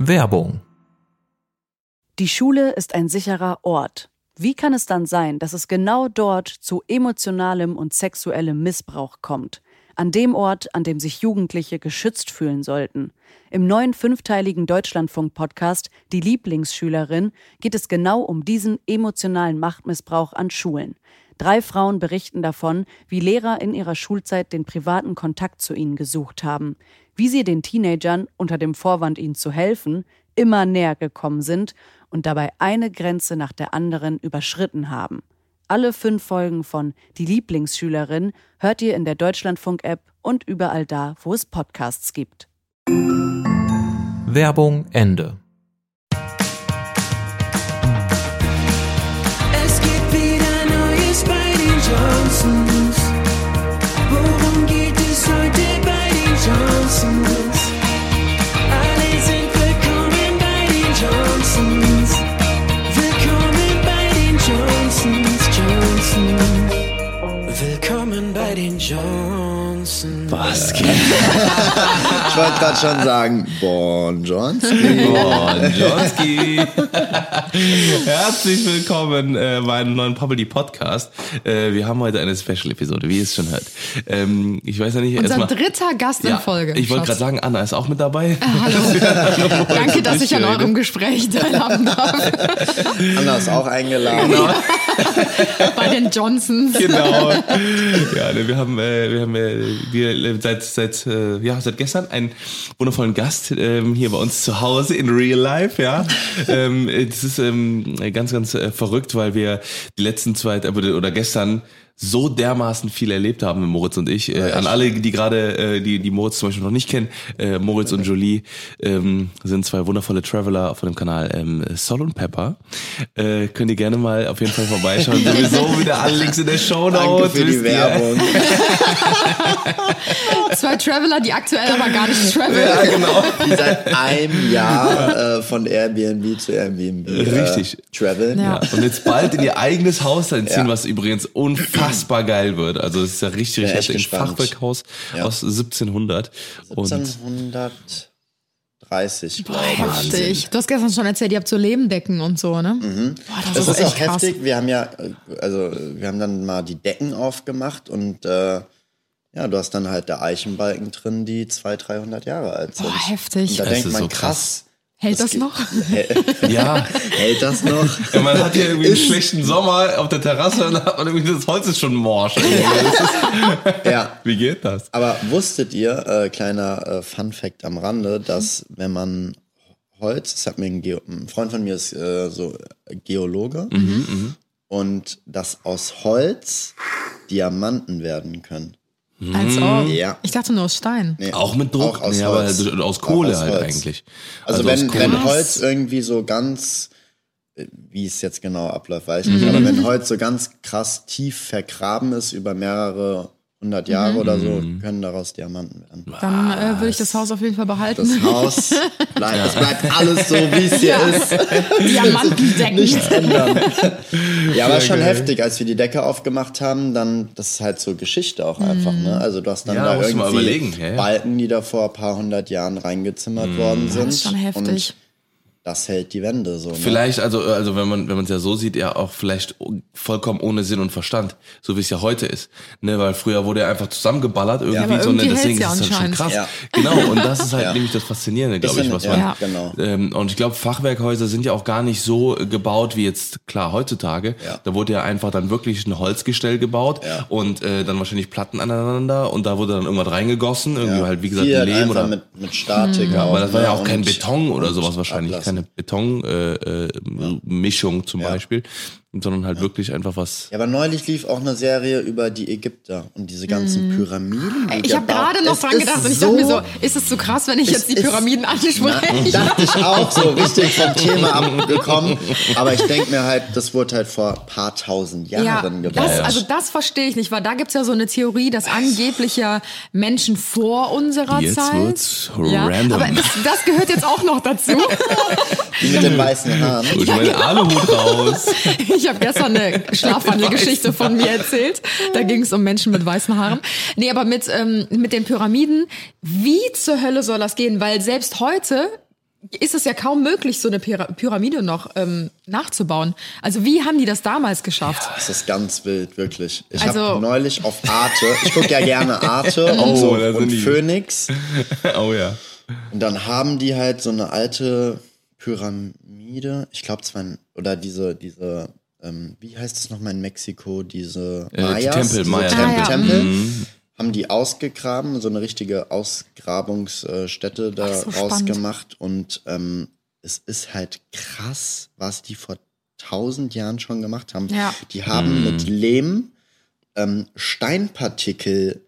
Werbung. Die Schule ist ein sicherer Ort. Wie kann es dann sein, dass es genau dort zu emotionalem und sexuellem Missbrauch kommt? An dem Ort, an dem sich Jugendliche geschützt fühlen sollten. Im neuen 5-teiligen Deutschlandfunk-Podcast Die Lieblingsschülerin geht es genau um diesen emotionalen Machtmissbrauch an Schulen. 3 Frauen berichten davon, wie Lehrer in ihrer Schulzeit den privaten Kontakt zu ihnen gesucht haben, wie sie den Teenagern, unter dem Vorwand ihnen zu helfen, immer näher gekommen sind und dabei eine Grenze nach der anderen überschritten haben. Alle 5 Folgen von Die Lieblingsschülerin hört ihr in der Deutschlandfunk-App und überall da, wo es Podcasts gibt. Werbung Ende. Es gibt wieder Neues bei den Johnsons. Worum geht es heute bei den Johnsons? Alle sind willkommen bei den Johnsons. Willkommen bei den Johnsons, Johnsons. Willkommen bei den Johnsons. Was geht? Ich wollte gerade schon sagen, Bonjonski. Bonjonski. Herzlich willkommen bei einem neuen Poppelty Podcast. Wir haben heute eine Special-Episode, wie ihr es schon hört. Ich weiß ja nicht, unser dritter Gast in Folge. Ich wollte gerade sagen, Anna ist auch mit dabei. Hallo. Danke, dass ich an eurem Gespräch teilhaben darf. Anna ist auch eingeladen. Genau. Bei den Johnsons. Genau. Ja, wir haben seit gestern einen wundervollen Gast hier bei uns zu Hause in Real Life. Ja, das ist ganz, ganz verrückt, weil wir die letzten 2 oder gestern so dermaßen viel erlebt haben, Moritz und ich. An alle, die gerade die Moritz zum Beispiel noch nicht kennen, Moritz und Jolie sind 2 wundervolle Traveler von dem Kanal Sol und Pepper. Könnt ihr gerne mal auf jeden Fall vorbeischauen. Sowieso wieder alle Links in der Shownotes. Danke für die Werbung. 2 Traveler, die aktuell aber gar nicht traveln. Ja, genau. Die seit einem Jahr von Airbnb zu Airbnb richtig traveln. Ja. Und jetzt bald in ihr eigenes Haus einziehen, was übrigens unfassbar geil wird. Also es ist ja richtig ein Fachwerkhaus aus 1700. 1730, glaube ich. Heftig. Du hast gestern schon erzählt, ihr habt so Lebendecken und so, ne? Mhm. Boah, das ist auch heftig. Wir haben dann mal die Decken aufgemacht und du hast dann halt der Eichenbalken drin, die 200-300 Jahre alt sind. Boah, heftig. Und da denkt man, so krass. Hält das noch? Ja. Hält das noch? Ja, man hat hier irgendwie einen schlechten Sommer auf der Terrasse und dann hat man irgendwie, das Holz ist schon morsch. Ja. Wie geht das? Aber wusstet ihr, kleiner Fun-Fact am Rande, dass wenn man Holz, das hat mir ein Freund von mir ist so Geologe, und dass aus Holz Diamanten werden können. Als ob. Ja. Ich dachte nur aus Stein. Nee, auch mit Druck? Auch aus Holz. Aber aus Kohle auch aus halt Holz. eigentlich. Also wenn Holz irgendwie so ganz, wie es jetzt genau abläuft, weiß ich nicht, aber wenn Holz so ganz krass tief vergraben ist über mehrere 100 Jahre oder so, können daraus Diamanten werden. Dann würde ich das Haus auf jeden Fall behalten. Das Haus bleibt, es bleibt alles so, wie es hier ist. Diamantendecken. Nichts ändern. Ja, aber schon heftig, als wir die Decke aufgemacht haben, dann, das ist halt so Geschichte auch einfach, ne? Also du hast dann da irgendwie Balken, die da vor ein paar 100 Jahren reingezimmert worden sind. Das ist schon heftig. Und das hält die Wände so. Ne? Vielleicht, also wenn man es ja so sieht, ja auch vielleicht vollkommen ohne Sinn und Verstand, so wie es ja heute ist. Ne, weil früher wurde er einfach zusammengeballert irgendwie, aber so, ne, irgendwie deswegen hält's ist das ja schon krass. Ja. Genau, und das ist halt nämlich das Faszinierende, glaube ich, was man. Genau. Und ich glaube, Fachwerkhäuser sind ja auch gar nicht so gebaut wie jetzt, klar, heutzutage. Ja. Da wurde ja einfach dann wirklich ein Holzgestell gebaut und dann wahrscheinlich Platten aneinander und da wurde dann irgendwas reingegossen, irgendwie halt, wie gesagt, Lehm oder mit Statik. Ja, aber das war ja auch kein Beton oder sowas wahrscheinlich, keine Beton Mischung zum Beispiel, sondern halt wirklich einfach was. Ja, aber neulich lief auch eine Serie über die Ägypter und diese ganzen Pyramiden. Ich habe gerade noch dran gedacht und ich dachte mir so, ist es zu krass, wenn ich jetzt die Pyramiden anspreche? Dachte ich auch, so richtig vom Thema abgekommen. Aber ich denke mir halt, das wurde halt vor ein paar 1000 Jahren gebaut. Das verstehe ich nicht, weil da gibt's ja so eine Theorie, dass angeblich ja Menschen vor unserer jetzt Zeit. Wird's random. Aber das gehört jetzt auch noch dazu. Die mit den weißen Haaren. Ich meine Aluhut raus. Ich habe gestern eine Schlafwandelgeschichte von mir erzählt. Da ging es um Menschen mit weißen Haaren. Nee, aber mit den Pyramiden, wie zur Hölle soll das gehen? Weil selbst heute ist es ja kaum möglich, so eine Pyramide noch nachzubauen. Also wie haben die das damals geschafft? Das ist ganz wild, wirklich. Ich Also- habe neulich auf Arte, ich gucke ja gerne Arte da sind und die. Phoenix. Oh ja. Und dann haben die halt so eine alte Pyramide, ich glaube oder diese wie heißt es nochmal in Mexiko, diese Die Mayas? Tempel, diese Maya-Tempel. Tempel. Haben die ausgegraben, so eine richtige Ausgrabungsstätte da Ach, so spannend. rausgemacht. Und es ist halt krass, was die vor 1000 Jahren schon gemacht haben. Ja. Die haben mit Lehm Steinpartikel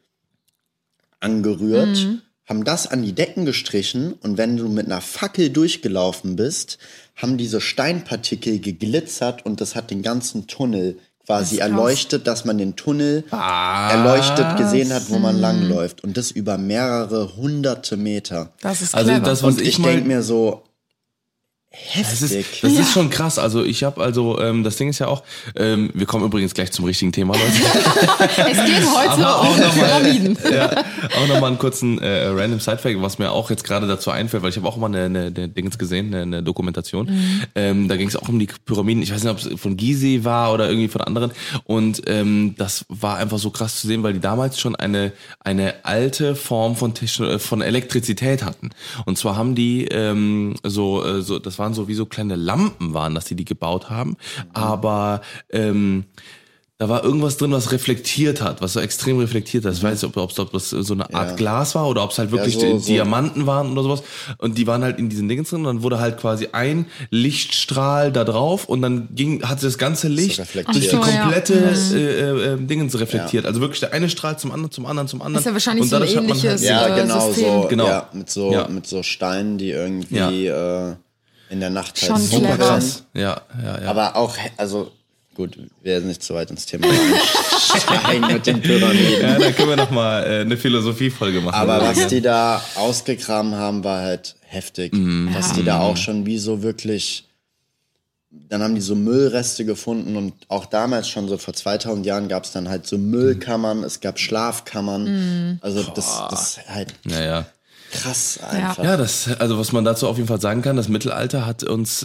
angerührt, haben das an die Decken gestrichen und wenn du mit einer Fackel durchgelaufen bist, haben diese Steinpartikel geglitzert und das hat den ganzen Tunnel quasi Das ist krass. erleuchtet, dass man den Tunnel erleuchtet gesehen hat, wo man langläuft. Und das über mehrere hunderte Meter. Das ist Also clever. das, was Und ich ich mal... denke mir so, Das heftig. ist schon krass. Also ich habe das Ding ist ja auch, wir kommen übrigens gleich zum richtigen Thema, Leute. Es geht heute Aber auch um noch mal- Pyramiden. Ja, auch nochmal einen kurzen random Sidefact, was mir auch jetzt gerade dazu einfällt, weil ich habe auch mal eine Dings gesehen, eine Dokumentation. Da ging es auch um die Pyramiden. Ich weiß nicht, ob es von Gizeh war oder irgendwie von anderen. Und das war einfach so krass zu sehen, weil die damals schon eine alte Form von Elektrizität hatten. Und zwar haben die das waren so wie so kleine Lampen waren, dass die gebaut haben. Aber da war irgendwas drin, was reflektiert hat, was so extrem reflektiert hat. Ich weiß nicht, ob das so eine Art Glas war oder ob es halt wirklich so- Diamanten waren oder sowas. Und die waren halt in diesen Dingen drin und dann wurde halt quasi ein Lichtstrahl da drauf und dann hat das ganze Licht reflektiert. durch die Ach so, ja. komplette Dingens reflektiert. Also wirklich der eine Strahl zum anderen. Das ist ja wahrscheinlich Und so ein dadurch hat man ähnliches Ja, genau System. so. Genau. Ja, mit so Steinen, die irgendwie in der Nacht halt Schon super clever. krass. Ja. Aber auch, also gut, wir werden nicht zu weit ins Thema einsteigen mit den Pyramiden. Ja, dann können wir noch mal eine Philosophiefolge machen. Aber was die da ausgegraben haben, war halt heftig. Dass die da auch schon wie so wirklich, dann haben die so Müllreste gefunden und auch damals schon so vor 2000 Jahren gab es dann halt so Müllkammern, es gab Schlafkammern. Also das ist halt Ja. krass einfach. Ja, also was man dazu auf jeden Fall sagen kann, das Mittelalter hat uns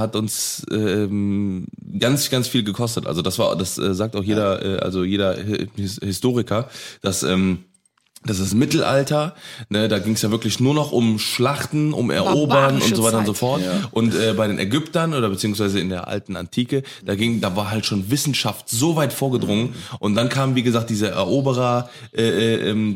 ganz, ganz viel gekostet. Also das sagt auch jeder, jeder Historiker, dass das Mittelalter, ne, da ging es ja wirklich nur noch um Schlachten, um Erobern und so weiter und so fort. Ja. Und bei den Ägyptern oder beziehungsweise in der alten Antike, da war halt schon Wissenschaft so weit vorgedrungen. Und dann kam, wie gesagt, diese Wissen,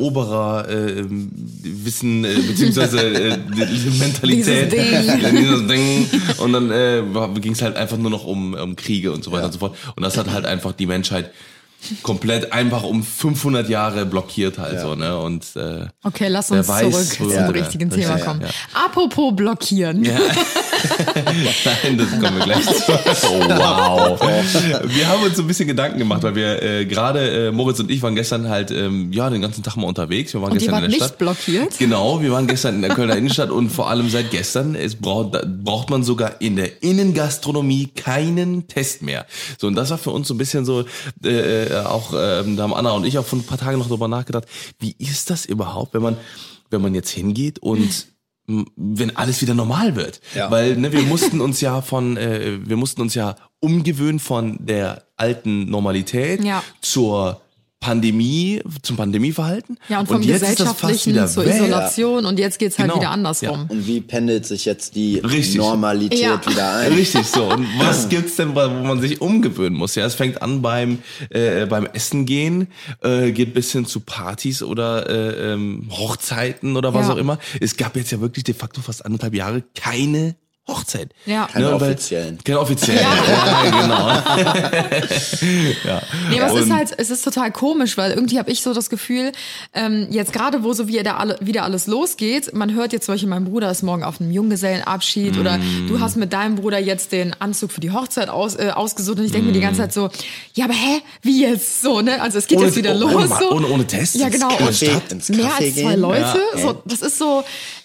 beziehungsweise diese Mentalität, dieses Ding. Und dann ging es halt einfach nur noch um Kriege und so weiter und so fort. Und das hat halt einfach die Menschheit komplett einfach um 500 Jahre blockiert halt so, ne? Und Okay, lass uns wer weiß, zurück zum ja, richtigen ja, Thema ja, kommen. ja. Apropos blockieren. Nein, das kommen wir gleich zu. Oh, wow. Wir haben uns so ein bisschen Gedanken gemacht, weil wir gerade, Moritz und ich waren gestern halt, den ganzen Tag mal unterwegs. Wir waren Und ihr gestern wart in der nicht Stadt. blockiert? Genau, wir waren gestern in der Kölner Innenstadt und vor allem seit gestern braucht man sogar in der Innengastronomie keinen Test mehr. So, und das war für uns so ein bisschen so, da haben Anna und ich auch vor ein paar Tagen noch drüber nachgedacht, wie ist das überhaupt, wenn man jetzt hingeht und wenn alles wieder normal wird. Ja. Weil wir mussten uns ja umgewöhnen von der alten Normalität zum Pandemieverhalten. Ja, und vom jetzt ist das fast Gesellschaftlichen wieder zur weg. Isolation und jetzt geht's halt Genau. wieder andersrum. Und wie pendelt sich jetzt die Richtig. Normalität Ja. wieder ein? Richtig so. Und was gibt's denn, wo man sich umgewöhnen muss? Ja, es fängt an beim Essen gehen, geht bis hin zu Partys oder Hochzeiten oder was Ja. auch immer. Es gab jetzt ja wirklich de facto fast 1,5 Jahre keine Hochzeit. Ja. Keine weil- offiziellen. Keine offiziellen. Ja, genau. Ja. Nee, aber Und- es ist total komisch, weil irgendwie habe ich so das Gefühl, jetzt gerade wo so wieder alles losgeht, man hört jetzt zum Beispiel, mein Bruder ist morgen auf einem Junggesellenabschied oder du hast mit deinem Bruder jetzt den Anzug für die Hochzeit ausgesucht und ich denke mir die ganze Zeit so, ja, aber wie jetzt so, ne? Also es geht jetzt wieder los. so. Ohne Test. Ja, genau. Kaffee, Und ins mehr Café als 2 gehen. Leute. Ja. So, das ist so,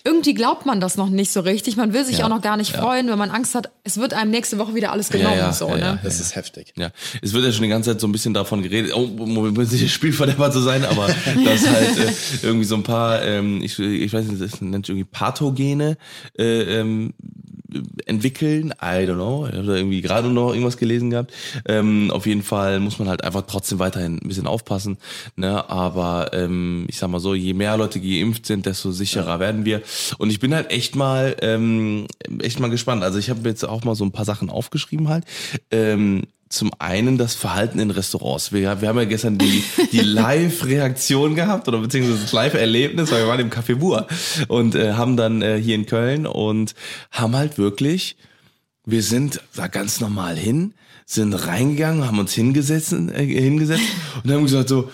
irgendwie glaubt man das noch nicht so richtig. Man will sich auch noch gar nicht freuen, wenn man Angst hat, es wird einem nächste Woche wieder alles genommen. Das ist heftig. Ja, es wird ja schon die ganze Zeit so ein bisschen davon geredet, Moment, nicht Spielverderber zu sein, aber dass halt irgendwie so ein paar, ich weiß nicht, das nennt sich irgendwie Pathogene entwickeln, I don't know, ich habe da irgendwie gerade noch irgendwas gelesen gehabt. Auf jeden Fall muss man halt einfach trotzdem weiterhin ein bisschen aufpassen, ne? Aber ich sag mal so, je mehr Leute geimpft sind, desto sicherer werden wir. Und ich bin halt echt mal gespannt. Also ich habe jetzt auch mal so ein paar Sachen aufgeschrieben halt. Zum einen das Verhalten in Restaurants. Wir haben ja gestern die Live-Reaktion gehabt oder beziehungsweise das Live-Erlebnis, weil wir waren im Café Bur und haben dann hier in Köln und haben halt wirklich, wir sind da ganz normal hin, sind reingegangen, haben uns hingesetzt und haben gesagt so,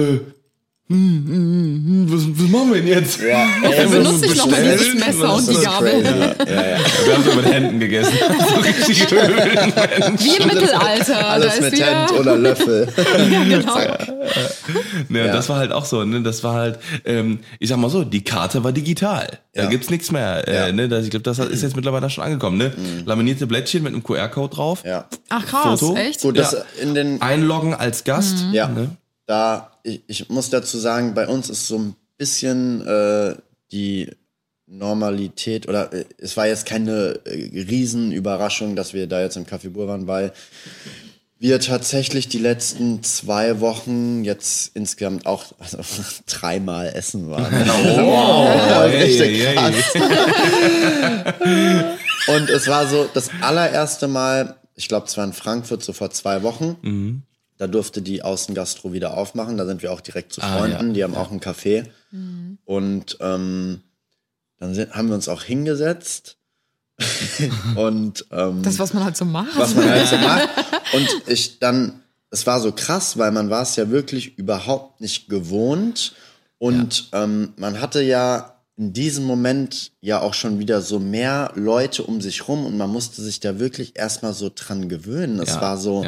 was machen wir denn jetzt? Ja, benutze ich nochmal dieses Messer und die Gabel. Wir haben so mit Händen gegessen. So richtig Wie im Mittelalter. Alles mit Hand oder Löffel. Genau. Ja, das war halt auch so, ne? Das war halt, ich sag mal so, die Karte war digital. Da gibt's nichts mehr. Ne? Ich glaube, das ist jetzt mittlerweile schon angekommen, ne? Laminierte Blättchen mit einem QR-Code drauf. Ja. Ach krass, Foto. echt? Gut, das in den Einloggen als Gast. Ja, Ne? ich muss dazu sagen, bei uns ist so ein bisschen die Normalität, oder es war jetzt keine Riesenüberraschung, dass wir da jetzt im Café Bur waren, weil wir tatsächlich die letzten 2 Wochen jetzt insgesamt auch 3-mal essen waren. Richtig krass. Und es war so das allererste Mal, ich glaube, es war in Frankfurt, so vor 2 Wochen. Da durfte die Außengastro wieder aufmachen. Da sind wir auch direkt zu Freunden. Die haben auch ein Café. Und dann haben wir uns auch hingesetzt. Und das, was man halt so macht. Und es war so krass, weil man war es ja wirklich überhaupt nicht gewohnt. Und man hatte ja in diesem Moment ja auch schon wieder so mehr Leute um sich rum. Und man musste sich da wirklich erstmal so dran gewöhnen. Es war so,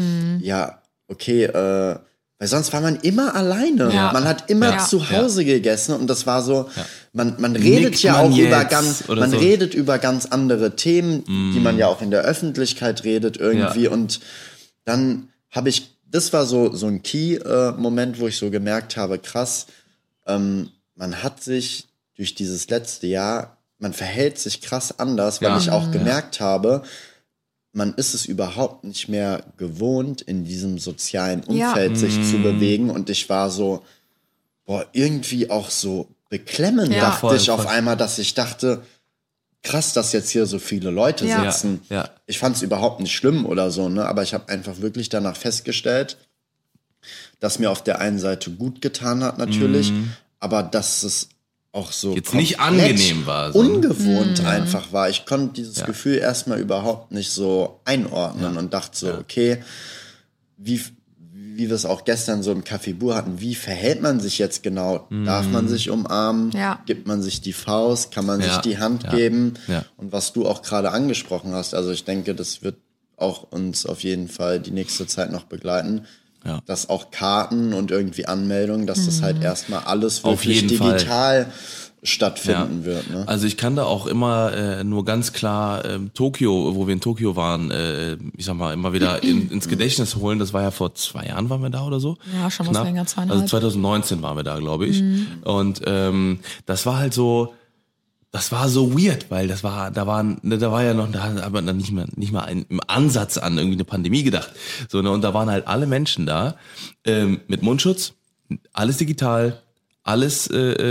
okay, weil sonst war man immer alleine. Ja. Man hat immer zu Hause gegessen und das war so, man redet ja auch redet über ganz andere Themen, die man ja auch in der Öffentlichkeit redet irgendwie und dann das war so ein Key-Moment, wo ich so gemerkt habe, krass, man hat sich durch dieses letzte Jahr, man verhält sich krass anders, weil ich auch gemerkt habe, man ist es überhaupt nicht mehr gewohnt, in diesem sozialen Umfeld sich zu bewegen. Und ich war so, irgendwie auch so beklemmend, dachte ich auf einmal, dass ich dachte, krass, dass jetzt hier so viele Leute sitzen. Ja. Ich fand es überhaupt nicht schlimm oder so, ne? Aber ich habe einfach wirklich danach festgestellt, dass mir auf der einen Seite gut getan hat natürlich, aber dass es auch so jetzt nicht angenehm war. So. Ungewohnt einfach war. Ich konnte dieses Gefühl erstmal überhaupt nicht so einordnen und dachte so, okay, wie wir es auch gestern so im Café Bur hatten, wie verhält man sich jetzt genau? Darf man sich umarmen? Ja. Gibt man sich die Faust? Kann man sich die Hand geben? Ja. Und was du auch gerade angesprochen hast, also ich denke, das wird auch uns auf jeden Fall die nächste Zeit noch begleiten. Ja. Dass auch Karten und irgendwie Anmeldungen, dass das halt erstmal alles wirklich digital stattfinden wird. Ne? Also ich kann da auch immer nur ganz klar Tokio, wo wir in Tokio waren, ich sag mal, immer wieder ins Gedächtnis holen. Das war ja vor 2 Jahren waren wir da oder so. Ja, schon was länger, 2,5. Also 2019 waren wir da, glaube ich. Und das war halt so, das war so weird, weil da war ja noch, da hat man dann nicht mal im Ansatz an irgendwie eine Pandemie gedacht. So, ne, und da waren halt alle Menschen da, mit Mundschutz, alles digital, alles,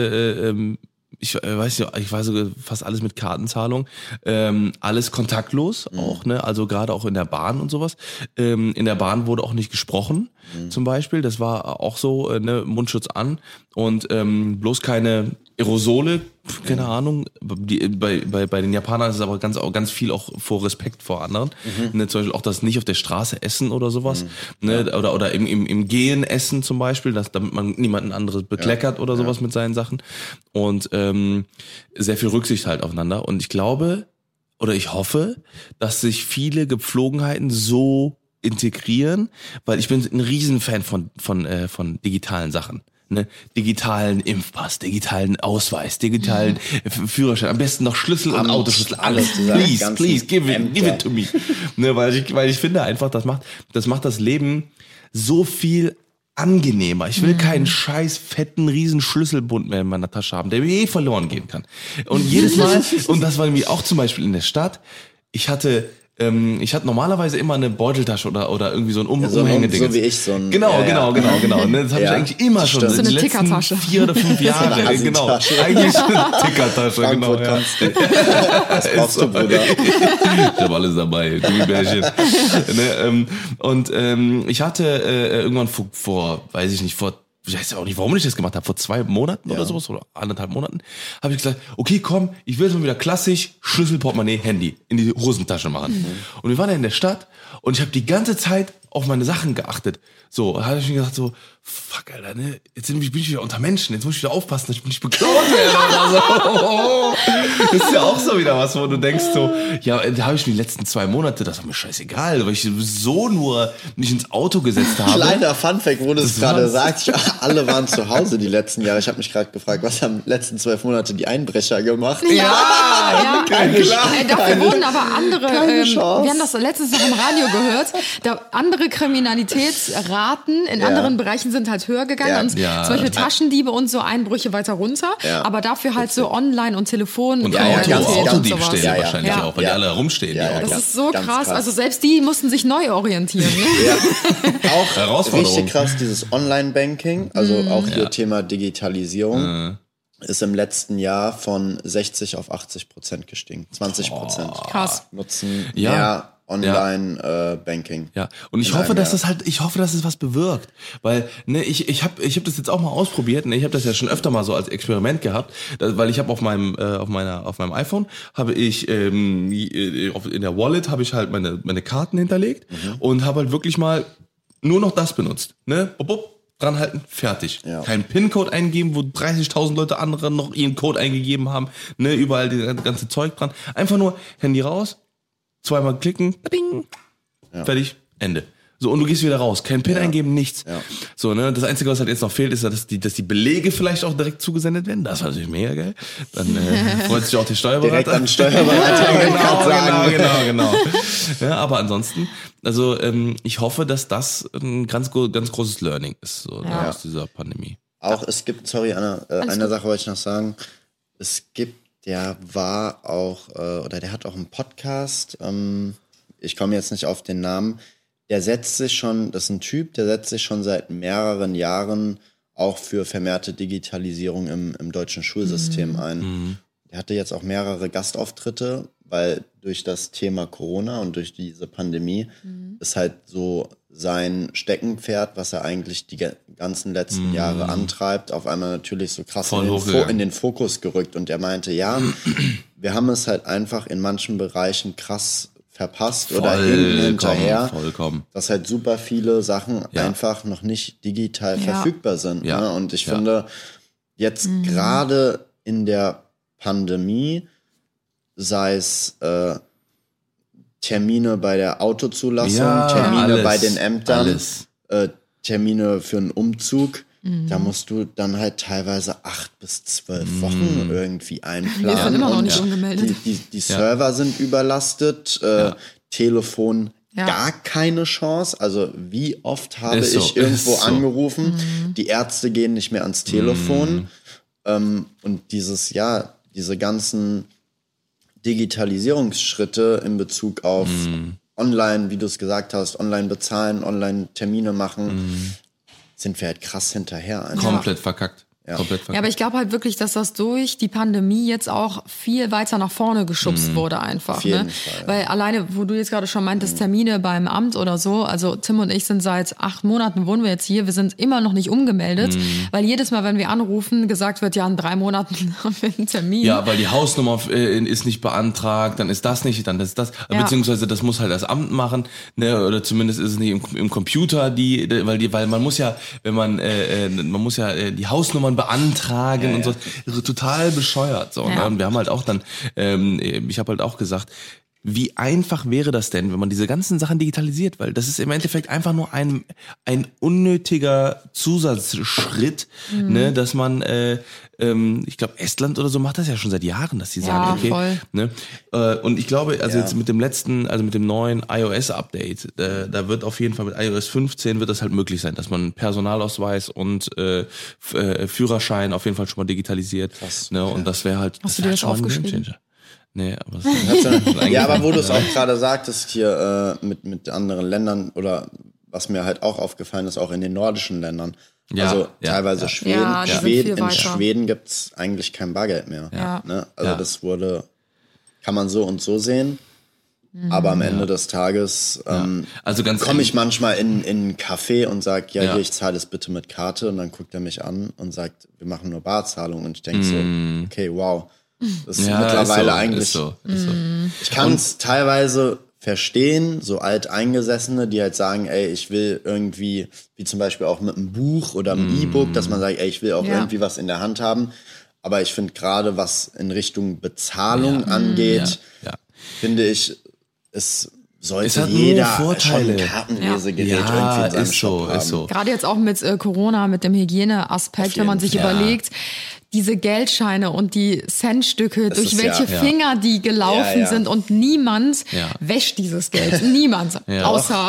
ich weiß sogar fast alles mit Kartenzahlung, alles kontaktlos auch, ne, also gerade auch in der Bahn und sowas. In der Bahn wurde auch nicht gesprochen, zum Beispiel, das war auch so, ne, Mundschutz an und bloß keine Aerosole, keine Ahnung. Bei den Japanern ist es aber ganz viel auch vor Respekt vor anderen. Ne, zum Beispiel auch das nicht auf der Straße essen oder sowas. Ne, oder im Gehen essen zum Beispiel, damit man niemanden anderes bekleckert oder sowas mit seinen Sachen. Und sehr viel Rücksicht halt aufeinander. Und ich glaube oder ich hoffe, dass sich viele Gepflogenheiten so integrieren, weil ich bin ein Riesenfan von digitalen Sachen. Ne, digitalen Impfpass, digitalen Ausweis, digitalen Führerschein, am besten noch Schlüssel und Autoschlüssel, alles. Please, give it to me. Ne, weil ich finde einfach, das macht das Leben so viel angenehmer. Ich will keinen scheiß fetten riesen Schlüsselbund mehr in meiner Tasche haben, der mir verloren gehen kann. Und jedes Mal, und das war nämlich auch zum Beispiel in der Stadt, ich hatte normalerweise immer eine Beuteltasche oder irgendwie so ein Umhängeding. So wie ich, so ein... Genau. Ne, das habe ich eigentlich immer schon. So eine die letzten Tickertasche. 4 oder 5 Jahre. Genau. Eigentlich eine Tickertasche, genau. Ja. Was brauchst du, Bruder? Ich habe alles dabei, Gummibärchen. Ne, und ich hatte irgendwann vor, weiß ich nicht, ich weiß auch nicht, warum ich das gemacht habe, vor 2 Monaten oder sowas, oder 1,5 Monaten, habe ich gesagt, okay, komm, ich will es mal wieder klassisch, Schlüssel, Portemonnaie, Handy in die Hosentasche machen. Und wir waren ja in der Stadt und ich habe die ganze Zeit auf meine Sachen geachtet. So, habe ich mir gesagt so, fuck, Alter, ne, jetzt bin ich wieder unter Menschen, jetzt muss ich wieder aufpassen, dass ich nicht beklaut werde oder so. Das ist ja auch so wieder was, wo du denkst so, ja, da habe ich mir die letzten 2 Monate, das war mir scheißegal, weil ich so nur nicht ins Auto gesetzt habe. Kleiner Funfact, wo du es gerade sagst, alle waren zu Hause die letzten Jahre. Ich habe mich gerade gefragt, was haben die letzten 12 Monate die Einbrecher gemacht? Ja. Keine Dafür wurden aber andere, keine wir Chance. haben das letztens noch im Radio gehört, da andere Kriminalitätsraten in anderen Bereichen sind halt höher gegangen. Ja. Und zum Beispiel Taschendiebe und so Einbrüche weiter runter. Ja. Aber dafür halt so Online- und Telefon- Und sowas. Autodiebstähle Ja. wahrscheinlich Ja. auch, weil die alle herumstehen. Ja, die Autos. Das ist so Ganz krass. krass. Also selbst die mussten sich neu orientieren. Ne? Auch Herausforderung. richtig krass, dieses Online-Banking, also auch hier Thema Digitalisierung, ist im letzten Jahr von 60 auf 80% gestiegen. 20% Krass. nutzen Ja. mehr Online-Banking. Ja, und ich hoffe, dass es was bewirkt, weil ne, ich habe das jetzt auch mal ausprobiert, ne, ich habe das ja schon öfter mal so als Experiment gehabt, weil ich habe auf meinem iPhone habe ich in der Wallet habe ich halt meine Karten hinterlegt und habe halt wirklich mal nur noch das benutzt, ne? Dran halten, fertig. Ja. Kein PIN-Code eingeben, wo 30.000 Leute andere noch ihren Code eingegeben haben, ne, überall das ganze Zeug dran. Einfach nur Handy raus, 2-mal klicken, ding, fertig, Ende. So, und du gehst wieder raus. Kein PIN eingeben, nichts. Ja. So, ne, das Einzige, was halt jetzt noch fehlt, ist, dass die Belege vielleicht auch direkt zugesendet werden. Das war natürlich mega geil. Dann freut sich auch der Steuerberater. Direkt an den Steuerberater. Genau. Ja, aber ansonsten, also ich hoffe, dass das ein ganz großes Learning ist, so aus dieser Pandemie. Auch es gibt, sorry, eine Sache wollte ich noch sagen. Der hat auch einen Podcast, ich komme jetzt nicht auf den Namen, das ist ein Typ, der setzt sich schon seit mehreren Jahren auch für vermehrte Digitalisierung im deutschen Schulsystem ein. Der hatte jetzt auch mehrere Gastauftritte, weil durch das Thema Corona und durch diese Pandemie ist halt so sein Steckenpferd, was er eigentlich die ganzen letzten Jahre antreibt, auf einmal natürlich so krass in den Fokus gerückt. Und er meinte, ja, wir haben es halt einfach in manchen Bereichen krass verpasst oder hinterher, dass halt super viele Sachen einfach noch nicht digital verfügbar sind. Ja. Ne? Und ich finde, jetzt gerade in der Pandemie, sei es Termine bei der Autozulassung, Termine bei den Ämtern, Termine für einen Umzug, da musst du dann halt teilweise 8 bis 12 Wochen irgendwie einplanen. Wir sind immer noch nicht umgemeldet. Die Server sind überlastet, Telefon gar keine Chance. Also wie oft habe ich irgendwo angerufen, die Ärzte gehen nicht mehr ans Telefon. Und diese ganzen Digitalisierungsschritte in Bezug auf Online, wie du es gesagt hast, online bezahlen, online Termine machen, sind wir halt krass hinterher. Einfach. Komplett verkackt. Ja, aber ich glaube halt wirklich, dass das durch die Pandemie jetzt auch viel weiter nach vorne geschubst wurde einfach. Auf jeden Ne? Fall. Weil alleine, wo du jetzt gerade schon meintest, Termine beim Amt oder so, also Tim und ich sind seit 8 Monaten wohnen wir jetzt hier, wir sind immer noch nicht umgemeldet, weil jedes Mal, wenn wir anrufen, gesagt wird, ja, in 3 Monaten haben wir einen Termin. Ja, weil die Hausnummer ist nicht beantragt, dann ist das nicht, dann ist das, beziehungsweise das muss halt das Amt machen, ne, oder zumindest ist es nicht im Computer, weil man muss ja, wenn man muss ja die Hausnummern beantragen und so, total bescheuert, so, ne? Und wir haben halt auch dann, ich habe halt auch gesagt, wie einfach wäre das denn, wenn man diese ganzen Sachen digitalisiert? Weil das ist im Endeffekt einfach nur ein unnötiger Zusatzschritt, ne, dass man, ich glaube, Estland oder so macht das ja schon seit Jahren, dass sie sagen, okay, voll. ne? Und ich glaube, also jetzt mit dem mit dem neuen iOS-Update, da wird auf jeden Fall mit iOS 15 wird das halt möglich sein, dass man Personalausweis und Führerschein auf jeden Fall schon mal digitalisiert. Krass, ne? Und das wäre halt, Hast du dir das schon ein aufgeschrieben? Gamechanger. Nee, aber Ja, aber wo du es auch gerade sagtest, hier mit anderen Ländern oder was mir halt auch aufgefallen ist, auch in den nordischen Ländern. Ja, also ja, teilweise ja. Schweden. Ja, die sind viel In weiter. Schweden gibt's eigentlich kein Bargeld mehr. Ja. Ne? Also Ja. das kann man so und so sehen. Aber am Ende des Tages Also ganz komme ich manchmal in ein Café und sage, Ja. hier, ich zahle es bitte mit Karte. Und dann guckt er mich an und sagt, wir machen nur Barzahlung. Und ich denke so, okay, wow. Das ist mittlerweile eigentlich. Ist so. Ich kann es teilweise verstehen, so Alteingesessene, die halt sagen, ey, ich will irgendwie, wie zum Beispiel auch mit einem Buch oder einem E-Book, dass man sagt, ey, ich will auch irgendwie was in der Hand haben. Aber ich finde gerade, was in Richtung Bezahlung angeht, finde ich, es sollte hat nur jeder Vorteile. schon ein Kartenlesegerät irgendwie Ja, in seinem ist so, Shop haben. ist so. Gerade jetzt auch mit Corona, mit dem Hygieneaspekt, Auf wenn man jeden sich Fall. überlegt, diese Geldscheine und die Centstücke, Das durch ist welche Finger die gelaufen Ja. sind und niemand Ja. wäscht dieses Geld. Niemand. Außer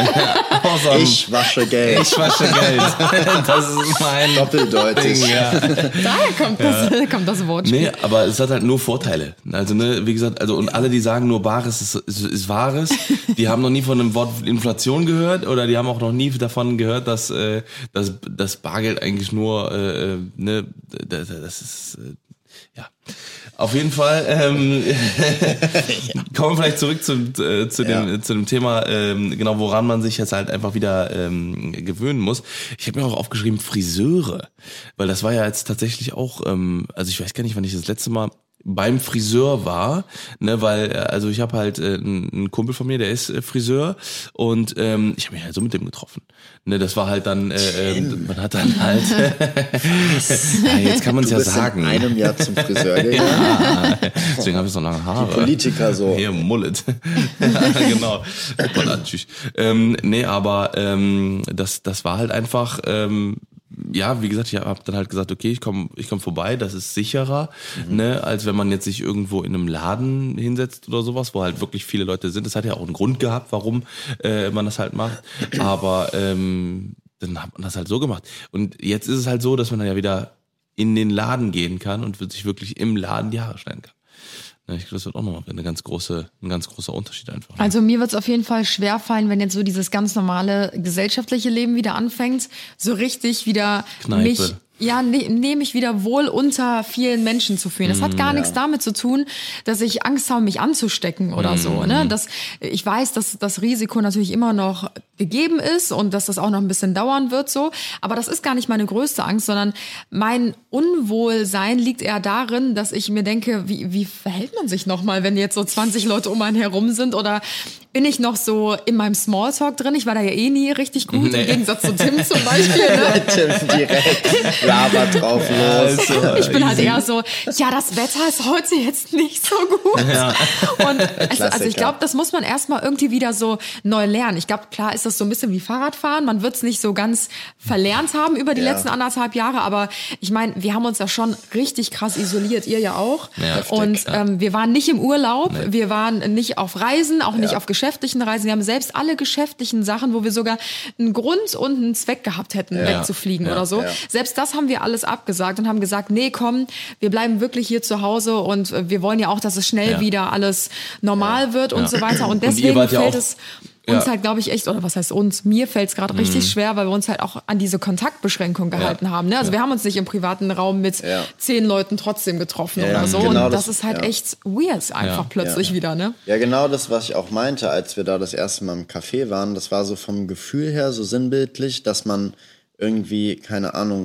Ich wasche Geld. Ich wasche Geld. Das ist mein Doppeldeutig. Ding, ja. daher kommt das Wort. Nee, aber es hat halt nur Vorteile. Also, ne, wie gesagt, also, und alle, die sagen nur Bares ist Wahres, die haben noch nie von dem Wort Inflation gehört oder die haben auch noch nie davon gehört, dass das Bargeld eigentlich nur, ne, das ist, ja. Auf jeden Fall, kommen wir vielleicht zurück zu dem Thema, genau, woran man sich jetzt halt einfach wieder gewöhnen muss. Ich habe mir auch aufgeschrieben, Friseure, weil das war ja jetzt tatsächlich auch, also ich weiß gar nicht, wann ich das letzte Mal beim Friseur war, ne, weil, also ich habe halt einen Kumpel von mir, der ist Friseur und ich habe mich halt so mit dem getroffen. Ne, das war halt dann, man hat dann halt, ja, jetzt kann man es Du ja bist sagen. in einem Jahr zum Friseur gegangen. Ja, deswegen habe ich so lange Haare. Politiker so. Hier, Mullet. Ja, genau. Tschüss. Nee, aber das war halt einfach, ja, wie gesagt, ich habe dann halt gesagt, okay, ich komm vorbei, das ist sicherer, ne, als wenn man jetzt sich irgendwo in einem Laden hinsetzt oder sowas, wo halt wirklich viele Leute sind. Das hat ja auch einen Grund gehabt, warum man das halt macht. Aber dann hat man das halt so gemacht. Und jetzt ist es halt so, dass man dann ja wieder in den Laden gehen kann und sich wirklich im Laden die Haare schneiden kann. Ja, ich glaube, das wird auch nochmal ein ganz großer Unterschied einfach. Also mir wird es auf jeden Fall schwerfallen, wenn jetzt so dieses ganz normale gesellschaftliche Leben wieder anfängt, so richtig wieder Kneipe. mich wieder wohl unter vielen Menschen zu fühlen. Das hat gar nichts damit zu tun, dass ich Angst habe, mich anzustecken oder so. Ne? Ich weiß, dass das Risiko natürlich immer noch gegeben ist und dass das auch noch ein bisschen dauern wird so. Aber das ist gar nicht meine größte Angst, sondern mein Unwohlsein liegt eher darin, dass ich mir denke, wie verhält man sich nochmal, wenn jetzt so 20 Leute um einen herum sind, oder bin ich noch so in meinem Smalltalk drin? Ich war da ja eh nie richtig gut, im Gegensatz zu Tim zum Beispiel. Ne? Tim direkt labert drauf los. Also, Ich bin halt easy. eher so, ja, das Wetter ist heute jetzt nicht so gut. Ja. Und also ich Klassiker. glaube, das muss man erstmal irgendwie wieder so neu lernen. Ich glaube, klar ist das so ein bisschen wie Fahrradfahren. Man wird es nicht so ganz verlernt haben über die letzten 1,5 Jahre. Aber ich meine, wir haben uns ja schon richtig krass isoliert. Ihr ja auch. Ja, heftig, und ja. wir waren nicht im Urlaub. Wir waren nicht auf Reisen, auch nicht auf geschäftlichen Reisen. Wir haben selbst alle geschäftlichen Sachen, wo wir sogar einen Grund und einen Zweck gehabt hätten, wegzufliegen oder so. Ja. Selbst das haben wir alles abgesagt und haben gesagt, nee, komm, wir bleiben wirklich hier zu Hause und wir wollen ja auch, dass es schnell wieder alles normal wird und so weiter. Und ihr deswegen wart ja fällt auch- es uns Ja. halt, glaube ich, echt, oder was heißt uns, mir fällt es gerade richtig schwer, weil wir uns halt auch an diese Kontaktbeschränkung gehalten haben. Ne? Also wir haben uns nicht im privaten Raum mit 10 Leuten trotzdem getroffen oder so. genau und das das- ist halt ja. echt weird einfach plötzlich wieder. Ne? Ja, genau das, was ich auch meinte, als wir da das erste Mal im Café waren. Das war so vom Gefühl her so sinnbildlich, dass man irgendwie, keine Ahnung,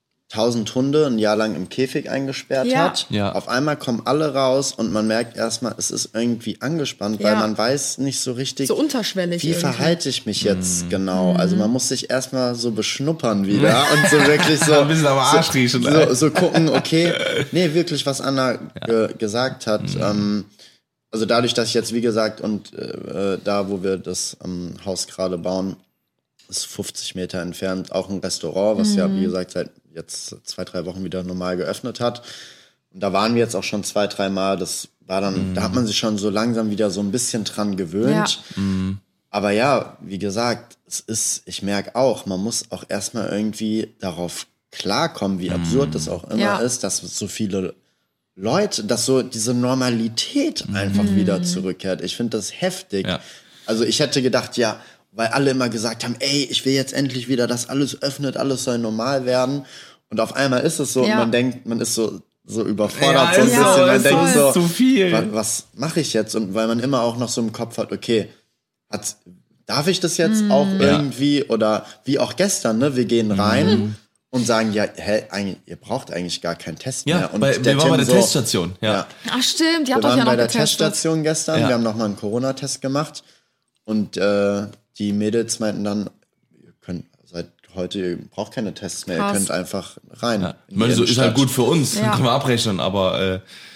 1000 Hunde ein Jahr lang im Käfig eingesperrt Ja. hat. Ja. Auf einmal kommen alle raus und man merkt erstmal, es ist irgendwie angespannt, weil Ja. man weiß nicht so richtig, So unterschwellig wie irgendwie. verhalte ich mich jetzt genau. Also man muss sich erstmal so beschnuppern wieder und so wirklich so Ein bisschen am Arsch riechen. so gucken, okay, nee, wirklich, was Anna gesagt hat. also dadurch, dass ich jetzt, wie gesagt, und da, wo wir das Haus gerade bauen, ist 50 Meter entfernt auch ein Restaurant, was ja, wie gesagt, seit jetzt 2-3 Wochen wieder normal geöffnet hat. Und da waren wir jetzt auch schon 2-3 Mal. Das war dann, da hat man sich schon so langsam wieder so ein bisschen dran gewöhnt. Ja. Aber ja, wie gesagt, ich merke auch, man muss auch erstmal irgendwie darauf klarkommen, wie absurd das auch immer ist, dass so viele Leute, dass so diese Normalität einfach wieder zurückkehrt. Ich finde das heftig. Ja. Also ich hätte gedacht, ja, weil alle immer gesagt haben, ey, ich will jetzt endlich wieder, dass alles öffnet, alles soll normal werden. Und auf einmal ist es so, und man denkt, man ist so überfordert, so ein bisschen. Man denkt so, zu viel. Was mache ich jetzt? Und weil man immer auch noch so im Kopf hat, okay, darf ich das jetzt auch irgendwie? Oder wie auch gestern, ne? Wir gehen rein und sagen, ja, ihr braucht eigentlich gar keinen Test mehr. Und wir waren bei der Teststation. Ja. Ach stimmt, ihr habt doch ja noch bei der getestet. Teststation gestern. Wir haben nochmal einen Corona-Test gemacht. Und die Mädels meinten dann, ihr könnt seit heute, ihr braucht keine Tests mehr, ihr könnt einfach rein. Ja. Ich meine, so ist halt gut für uns, können wir abrechnen, aber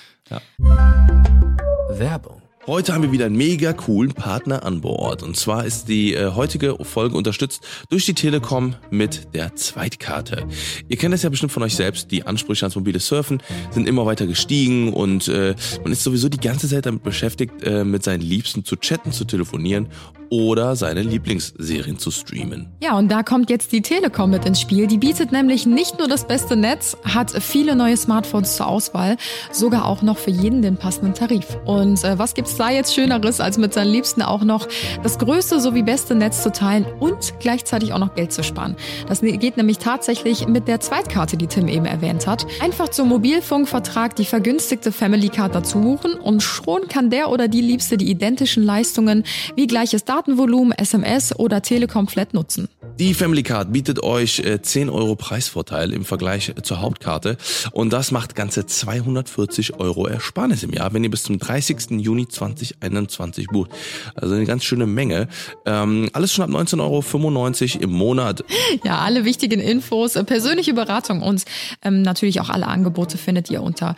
Werbung. Heute haben wir wieder einen mega coolen Partner an Bord. Und zwar ist die heutige Folge unterstützt durch die Telekom mit der Zweitkarte. Ihr kennt das ja bestimmt von euch selbst. Die Ansprüche ans mobile Surfen sind immer weiter gestiegen und man ist sowieso die ganze Zeit damit beschäftigt, mit seinen Liebsten zu chatten, zu telefonieren oder seine Lieblingsserien zu streamen. Ja, und da kommt jetzt die Telekom mit ins Spiel. Die bietet nämlich nicht nur das beste Netz, hat viele neue Smartphones zur Auswahl, sogar auch noch für jeden den passenden Tarif. Und was gibt's da jetzt Schöneres, als mit seinen Liebsten auch noch das größte sowie beste Netz zu teilen und gleichzeitig auch noch Geld zu sparen? Das geht nämlich tatsächlich mit der Zweitkarte, die Tim eben erwähnt hat. Einfach zum Mobilfunkvertrag die vergünstigte Family Card dazu buchen und schon kann der oder die Liebste die identischen Leistungen wie gleiches Datenvolumen, SMS oder Telekom Flat nutzen. Die Family Card bietet euch 10 € Preisvorteil im Vergleich zur Hauptkarte und das macht ganze 240 € Ersparnis im Jahr, wenn ihr bis zum 30. Juni 2021 bucht. Also eine ganz schöne Menge. Alles schon ab 19,95 € im Monat. Ja, alle wichtigen Infos, persönliche Beratung und natürlich auch alle Angebote findet ihr unter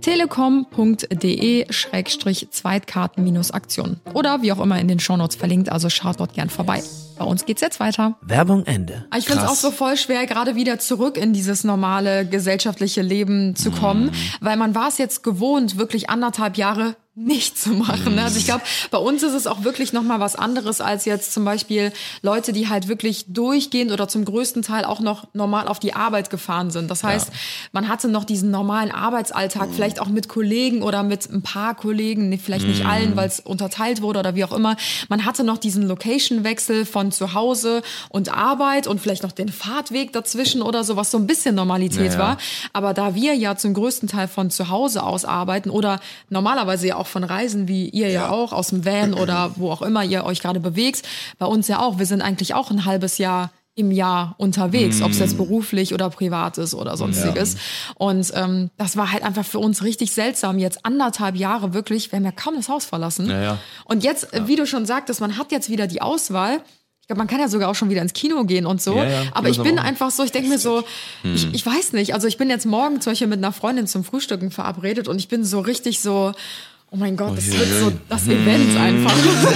telekom.de/Zweitkarten-Aktion oder wie auch immer in den Shownotes verlinkt, also schaut dort gern vorbei. Bei uns geht's jetzt weiter. Werbung Ende. Ich finde es auch so voll schwer, gerade wieder zurück in dieses normale gesellschaftliche Leben zu kommen, weil man war es jetzt gewohnt, wirklich 1,5 Jahre nicht zu machen. Also ich glaube, bei uns ist es auch wirklich nochmal was anderes als jetzt zum Beispiel Leute, die halt wirklich durchgehend oder zum größten Teil auch noch normal auf die Arbeit gefahren sind. Das heißt, man hatte noch diesen normalen Arbeitsalltag, vielleicht auch mit Kollegen oder mit ein paar Kollegen, vielleicht nicht allen, weil es unterteilt wurde oder wie auch immer. Man hatte noch diesen Location-Wechsel von zu Hause und Arbeit und vielleicht noch den Fahrtweg dazwischen oder so, was so ein bisschen Normalität war. Aber da wir ja zum größten Teil von zu Hause aus arbeiten oder normalerweise ja auch von Reisen, wie ihr ja auch, aus dem Van oder wo auch immer ihr euch gerade bewegt. Bei uns ja auch. Wir sind eigentlich auch ein halbes Jahr im Jahr unterwegs, ob es jetzt beruflich oder privat ist oder sonstiges. Und das war halt einfach für uns richtig seltsam. Jetzt 1,5 Jahre wirklich, wir haben ja kaum das Haus verlassen. Und jetzt, wie du schon sagtest, man hat jetzt wieder die Auswahl. Ich glaube, man kann ja sogar auch schon wieder ins Kino gehen und so. Aber ich bin einfach so, ich denke mir so, ich weiß nicht. Also ich bin jetzt morgen zum Beispiel mit einer Freundin zum Frühstücken verabredet und ich bin so richtig so, oh mein Gott, das wird so das Event einfach.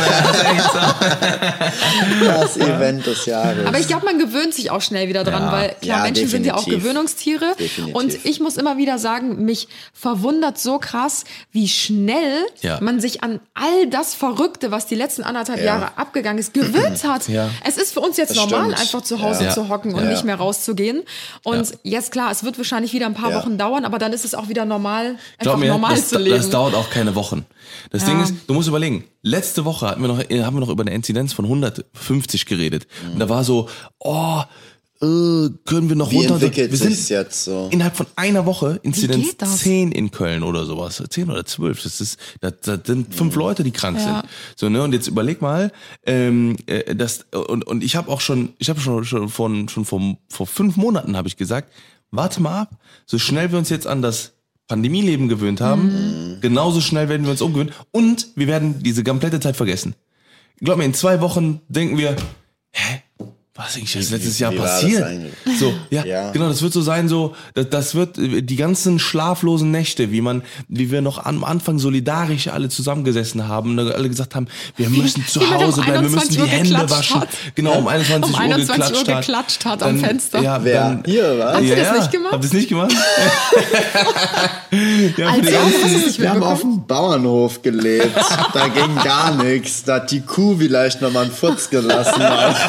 Das Event des Jahres. Aber ich glaube, man gewöhnt sich auch schnell wieder dran, weil klar, Menschen sind ja auch Gewöhnungstiere. Und ich muss immer wieder sagen, mich verwundert so krass, wie schnell man sich an all das Verrückte, was die letzten 1,5 Jahre abgegangen ist, gewöhnt hat. Es ist für uns jetzt normal, einfach zu Hause zu hocken und nicht mehr rauszugehen. Und jetzt klar, es wird wahrscheinlich wieder ein paar Wochen dauern, aber dann ist es auch wieder normal, einfach normal zu leben. Das dauert auch keine Wochen. Das Ding ist, du musst überlegen, letzte Woche haben wir noch über eine Inzidenz von 150 geredet. Und da war so, können wir noch runter? Wir sind jetzt so. Innerhalb von einer Woche Inzidenz 10 in Köln oder sowas. 10 oder 12. Das sind 5 Leute, die krank sind. So, ne? Und jetzt überleg mal, und ich habe schon vor 5 Monaten habe ich gesagt, warte mal ab, so schnell wir uns jetzt an das Pandemieleben gewöhnt haben, genauso schnell werden wir uns umgewöhnen und wir werden diese komplette Zeit vergessen. Glaub mir, in 2 Wochen denken wir, was eigentlich das letztes Wie Jahr war das passiert? eigentlich? So, ja, Ja. genau, das wird so sein, so, das wird die ganzen schlaflosen Nächte, wie wir noch am Anfang solidarisch alle zusammengesessen haben und alle gesagt haben, wir müssen zu Wie man um Hause bleiben, wir müssen 21 die Uhr Hände geklatscht waschen. hat. Genau, um 21 Uhr 21 Uhr geklatscht hat am Fenster. Ja, Wer? dann, Hier, was? Hast du das ja, nicht gemacht? Habt ihr das nicht gemacht? Ja, für Als die ob, ganzen- hast du es nicht Wir haben auf mitbekommen? dem Bauernhof gelebt. Da ging gar nichts. Da hat die Kuh vielleicht noch mal einen Furz gelassen.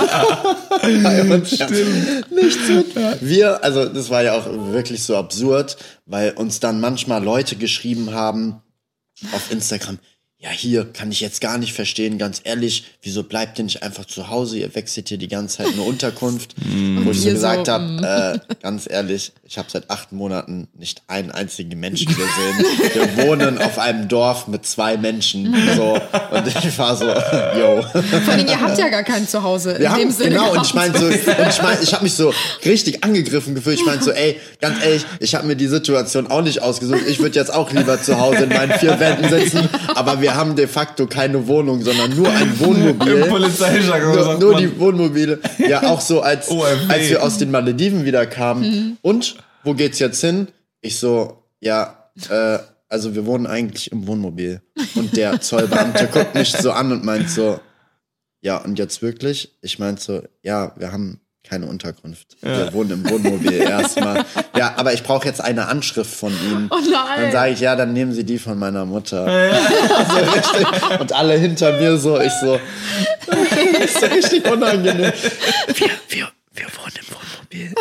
Stimmt. Nichts mit. Wir, also das war ja auch wirklich so absurd, weil uns dann manchmal Leute geschrieben haben auf Instagram, ja, hier kann ich jetzt gar nicht verstehen, ganz ehrlich, wieso bleibt ihr nicht einfach zu Hause? Ihr wechselt hier die ganze Zeit eine Unterkunft. Wo ich so ihr gesagt so, habe, ganz ehrlich, ich habe seit 8 Monaten nicht einen einzigen Menschen gesehen. Wir wohnen auf einem Dorf mit 2 Menschen. So. Und ich war so, yo. Vor allem, ihr habt ja gar kein Zuhause in Wir dem haben, Sinne genau, und gehabt. ich meine so, ich habe mich so richtig angegriffen gefühlt. Ich meine so, ey, ganz ehrlich, ich habe mir die Situation auch nicht ausgesucht. Ich würde jetzt auch lieber zu Hause in meinen 4 Wänden sitzen, aber wir haben de facto keine Wohnung, sondern nur ein Wohnmobil. Im Polizeijargon Nur, sagt nur man. die Wohnmobile. Ja, auch so, als OMW. wir aus den Malediven wieder kamen. Und, wo geht's jetzt hin? Ich so, ja, also wir wohnen eigentlich im Wohnmobil. Und der Zollbeamte guckt mich so an und meint so, ja, und jetzt wirklich? Ich meinte so, ja, wir haben keine Unterkunft. Wir wohnen im Wohnmobil erstmal. Ja, aber ich brauche jetzt eine Anschrift von Ihnen. Oh nein. Dann sage ich, ja, dann nehmen Sie die von meiner Mutter. So richtig. Und alle hinter mir so, ich so, ist so richtig unangenehm. Wir wohnen im Wohnmobil.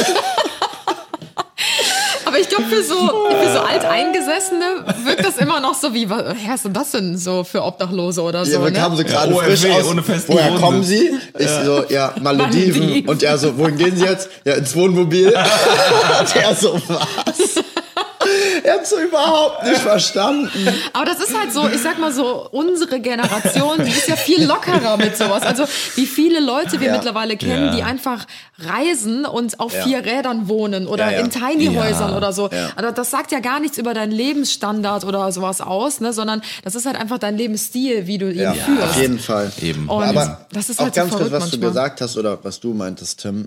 Aber ich glaube, für so Alteingesessene wirkt das immer noch so wie, was ist denn das denn so für Obdachlose oder so, Ja, wir ne? kamen so gerade OMW, frisch aus. ohne festen Woher Wohnsitz. kommen Sie? Ich so, ja, Malediven. Malediven. Und er so, wohin gehen Sie jetzt? Ja, ins Wohnmobil. Und er so, was? Er hat so überhaupt nicht verstanden. Aber das ist halt so, ich sag mal so, unsere Generation, die ist ja viel lockerer mit sowas. Also wie viele Leute wir Ja. mittlerweile kennen, Ja. die einfach reisen und auf Ja. 4 Rädern wohnen oder Ja, ja. in Tiny-Häusern Ja. oder so. Ja. Also das sagt ja gar nichts über deinen Lebensstandard oder sowas aus, ne? Sondern das ist halt einfach dein Lebensstil, wie du ihn Ja, führst. auf jeden Fall. Eben. Und Aber das ist auch halt so ganz kurz, verrückt was du manchmal. gesagt hast oder was du meintest, Tim,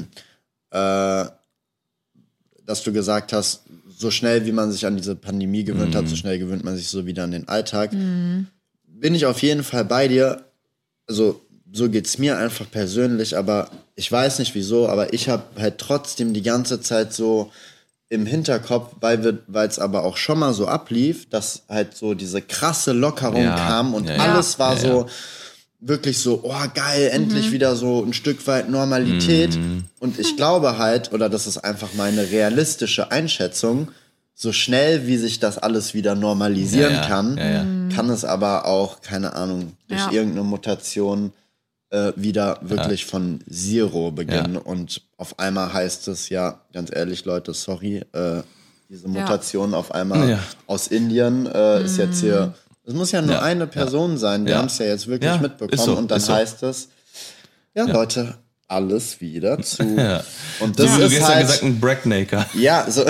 dass du gesagt hast, so schnell wie man sich an diese Pandemie gewöhnt hat, so schnell gewöhnt man sich so wieder an den Alltag. Bin ich auf jeden Fall bei dir. Also so geht's mir einfach persönlich, aber ich weiß nicht wieso, aber ich habe halt trotzdem die ganze Zeit so im Hinterkopf, weil es aber auch schon mal so ablief, dass halt so diese krasse Lockerung Ja, kam und ja, ja. alles war Ja, so wirklich so, oh geil, endlich wieder so ein Stück weit Normalität. Und ich glaube halt, oder das ist einfach meine realistische Einschätzung, so schnell wie sich das alles wieder normalisieren Ja, ja, kann, ja, ja. kann es aber auch, keine Ahnung, durch Ja. irgendeine Mutation wieder wirklich von Zero beginnen. Und auf einmal heißt es, ja, ganz ehrlich, Leute, sorry, diese Mutation auf einmal Ja. aus Indien ist jetzt hier. Es muss ja nur Ja. eine Person sein. Wir Ja. haben es ja jetzt wirklich Ja, mitbekommen. ist so, und dann ist so. heißt es, ja, Leute, alles wieder zu. Ja. Und So das wie du ist gestern halt, gesagt, ein Breaknaker. ja, so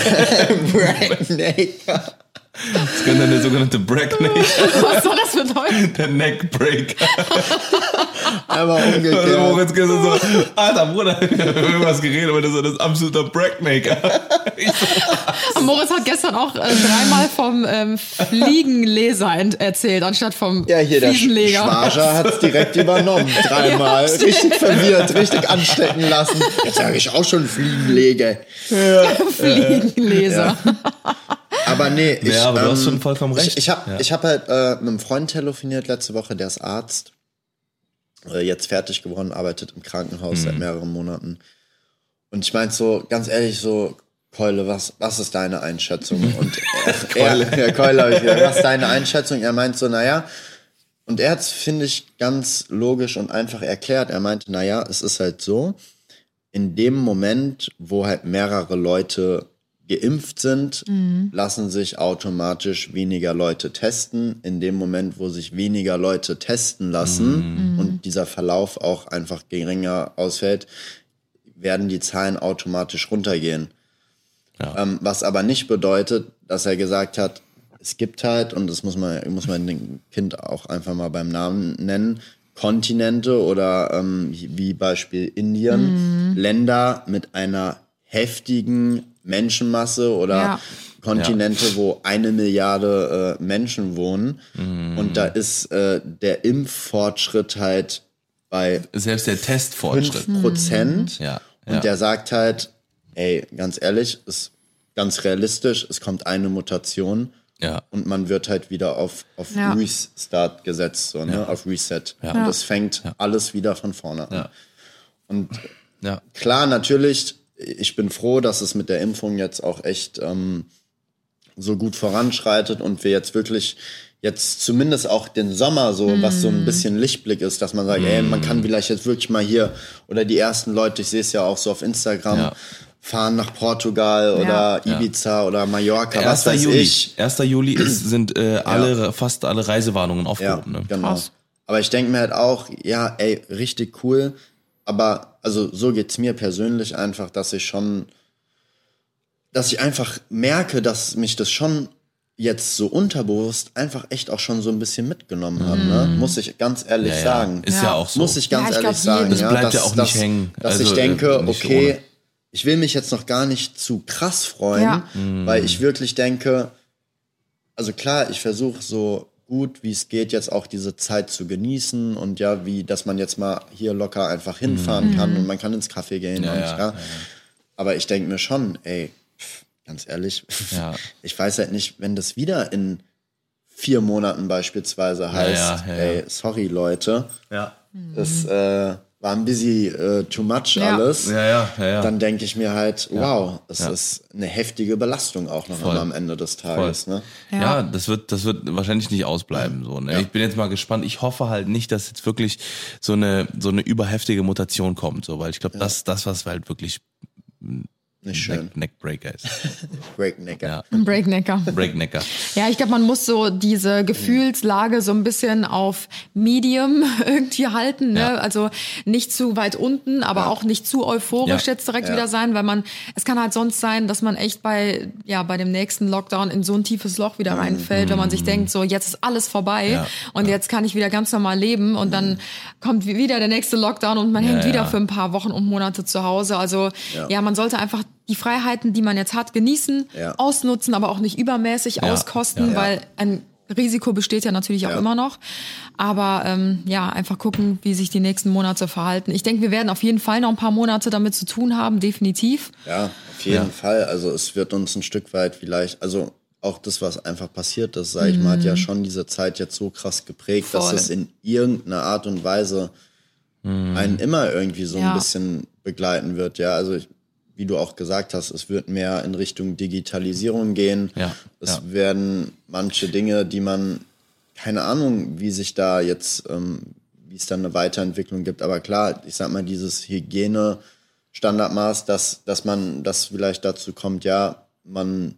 Breaknaker. Das könnte der sogenannte Breaknaker, Was soll das bedeuten? der Neckbreaker. Einmal Also umgekehrt. Moritz gestern so, Alter Bruder, wir haben irgendwas geredet, aber das ist ein absoluter Breaknaker. Moritz hat gestern auch 3-mal vom Fliegenleser erzählt, anstatt vom Ja, hier der Fliegenleger. Schwager hat es direkt übernommen. 3-mal. Ja, Richtig verwirrt, richtig anstecken lassen. Jetzt sage ich auch schon Fliegenlege. Fliegenleser. Aber nee, ich, Ja, aber du hast schon vollkommen recht. Ich habe hab halt mit einem Freund telefoniert letzte Woche, der ist Arzt. Jetzt fertig geworden, arbeitet im Krankenhaus seit mehreren Monaten. Und ich meinte so, ganz ehrlich, so, Keule, was ist deine Einschätzung? Und Keule habe ich gesagt, was ist deine Einschätzung? Er meint so, naja, und er hat es, finde ich, ganz logisch und einfach erklärt. Er meinte, naja, es ist halt so, in dem Moment, wo halt mehrere Leute geimpft sind, lassen sich automatisch weniger Leute testen. In dem Moment, wo sich weniger Leute testen lassen und dieser Verlauf auch einfach geringer ausfällt, werden die Zahlen automatisch runtergehen. Ja. Was aber nicht bedeutet, dass er gesagt hat, es gibt halt, und das muss man dem Kind auch einfach mal beim Namen nennen, Kontinente oder wie Beispiel Indien, Länder mit einer heftigen Menschenmasse oder Kontinente, wo 1 Milliarde Menschen wohnen. Und da ist der Impffortschritt halt bei Selbst der Testfortschritt. 5%. Ja. Und der sagt halt, ey, ganz ehrlich, ist ganz realistisch, es kommt eine Mutation und man wird halt wieder auf Restart gesetzt, so, ne? Auf Reset. Und es fängt alles wieder von vorne an. Und klar, natürlich, ich bin froh, dass es mit der Impfung jetzt auch echt so gut voranschreitet und wir jetzt wirklich jetzt zumindest auch den Sommer so, was so ein bisschen Lichtblick ist, dass man sagt, ey, man kann vielleicht jetzt wirklich mal hier, oder die ersten Leute, ich sehe es ja auch so auf Instagram, fahren nach Portugal oder Ibiza oder Mallorca, was weiß ich. 1. Juli sind fast alle Reisewarnungen aufgehoben. Ne? Genau. Krass. Aber ich denke mir halt auch, ja, ey, richtig cool, aber also so geht's mir persönlich einfach, dass ich einfach merke, dass mich das schon jetzt so unterbewusst einfach echt auch schon so ein bisschen mitgenommen hat, ne? Muss ich ganz ehrlich sagen. Ist ja auch so. Muss ich ganz ehrlich sagen. Das bleibt ja auch nicht hängen. Dass ich denke, okay, ich will mich jetzt noch gar nicht zu krass freuen, weil ich wirklich denke, also klar, ich versuche so gut wie es geht jetzt auch diese Zeit zu genießen und dass man jetzt mal hier locker einfach hinfahren kann und man kann ins Café gehen aber ich denke mir schon, ey, ganz ehrlich, ich weiß halt nicht, wenn das wieder in 4 Monaten beispielsweise heißt, ey, sorry Leute, das war ein bisschen too much alles, dann denke ich mir halt, wow, es ist eine heftige Belastung auch noch am Ende des Tages. Ne? Ja, das wird wahrscheinlich nicht ausbleiben. So, ne? Ich bin jetzt mal gespannt. Ich hoffe halt nicht, dass jetzt wirklich so eine überheftige Mutation kommt, so, weil ich glaube, das was halt wirklich nicht schön. Neckbreaker ist. Breaknecker. Breaknecker. Ja, ich glaube, man muss so diese Gefühlslage so ein bisschen auf Medium irgendwie halten, ne? Also nicht zu weit unten, aber auch nicht zu euphorisch jetzt direkt wieder sein, weil es kann halt sonst sein, dass man echt bei dem nächsten Lockdown in so ein tiefes Loch wieder reinfällt, wenn man sich denkt, so jetzt ist alles vorbei und jetzt kann ich wieder ganz normal leben und dann kommt wieder der nächste Lockdown und man hängt wieder für ein paar Wochen und Monate zu Hause. Also man sollte einfach die Freiheiten, die man jetzt hat, genießen, ausnutzen, aber auch nicht übermäßig auskosten, weil ein Risiko besteht ja natürlich auch immer noch. Aber einfach gucken, wie sich die nächsten Monate verhalten. Ich denke, wir werden auf jeden Fall noch ein paar Monate damit zu tun haben, definitiv. Ja, auf jeden Fall. Also es wird uns ein Stück weit vielleicht, also auch das, was einfach passiert ist, sag ich mal, hat ja schon diese Zeit jetzt so krass geprägt, dass es in irgendeiner Art und Weise einen immer irgendwie so ein bisschen begleiten wird. Ja, also wie du auch gesagt hast, es wird mehr in Richtung Digitalisierung gehen. Es werden manche Dinge, die man, keine Ahnung, wie sich da jetzt, wie es dann eine Weiterentwicklung gibt. Aber klar, ich sag mal, dieses Hygiene-Standardmaß, dass vielleicht dazu kommt, man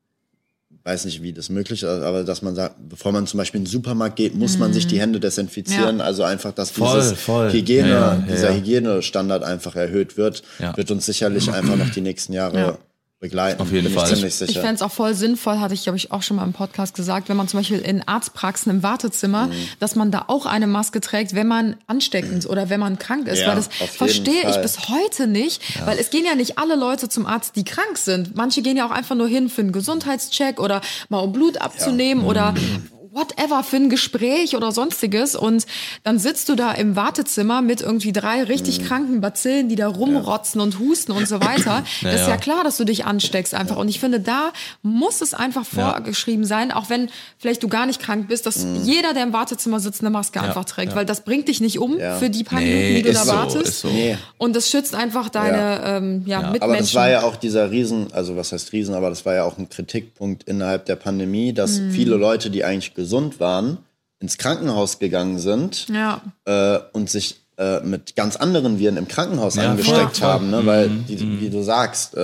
weiß nicht, wie das möglich ist, aber dass man sagt, bevor man zum Beispiel in den Supermarkt geht, muss man sich die Hände desinfizieren. Also einfach, dass dieser Hygienestandard einfach erhöht wird, wird uns sicherlich einfach noch die nächsten Jahre begleiten. Auf jeden Fall. Ich ziemlich sicher. Ich fände es auch voll sinnvoll, hatte ich, glaube ich, auch schon mal im Podcast gesagt, wenn man zum Beispiel in Arztpraxen im Wartezimmer, dass man da auch eine Maske trägt, wenn man ansteckend oder wenn man krank ist. Weil das verstehe ich bis heute nicht, weil es gehen ja nicht alle Leute zum Arzt, die krank sind. Manche gehen ja auch einfach nur hin für einen Gesundheitscheck oder mal um Blut abzunehmen oder whatever, für ein Gespräch oder sonstiges und dann sitzt du da im Wartezimmer mit irgendwie 3 richtig kranken Bazillen, die da rumrotzen und husten und so weiter. Das ist ja klar, dass du dich ansteckst einfach und ich finde, da muss es einfach vorgeschrieben sein, auch wenn vielleicht du gar nicht krank bist, dass jeder, der im Wartezimmer sitzt, eine Maske einfach trägt, weil das bringt dich nicht um für die paar Minuten, die du da wartest. So. Und das schützt einfach deine Mitmenschen. Aber das war ja auch dieser aber das war ja auch ein Kritikpunkt innerhalb der Pandemie, dass viele Leute, die eigentlich gesund waren, ins Krankenhaus gegangen sind und sich mit ganz anderen Viren im Krankenhaus angesteckt haben, ne? Weil, wie du sagst,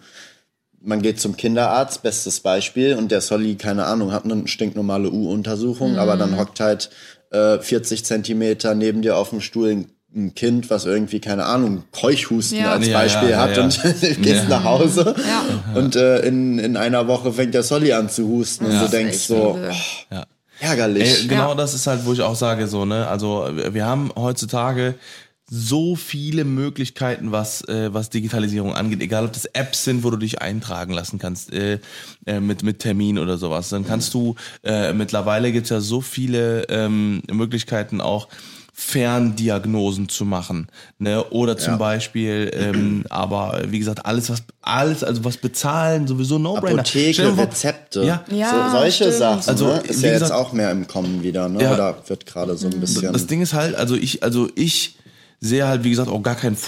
man geht zum Kinderarzt, bestes Beispiel, und der Solly, keine Ahnung, hat eine stinknormale U-Untersuchung, aber dann hockt halt 40 Zentimeter neben dir auf dem Stuhl ein Kind, was irgendwie, keine Ahnung, Keuchhusten als Beispiel hat und gehst nach Hause und in einer Woche fängt der Solly an zu husten und du denkst so, ärgerlich. Genau das ist halt, wo ich auch sage, so, ne, also wir haben heutzutage so viele Möglichkeiten, was Digitalisierung angeht, egal ob das Apps sind, wo du dich eintragen lassen kannst, mit Termin oder sowas. Dann kannst du, mittlerweile gibt's ja so viele Möglichkeiten auch, Ferndiagnosen zu machen, ne? Oder zum Beispiel, aber wie gesagt, alles, was bezahlen, sowieso No-Brainer. Apotheke, Rezepte, Ja, solche stimmt. Sachen. Also, Ne? Ist wie ja gesagt, jetzt auch mehr im Kommen wieder, ne? Ja. Oder wird gerade so ein bisschen. Das Ding ist halt, also ich sehe halt, wie gesagt, auch gar keinen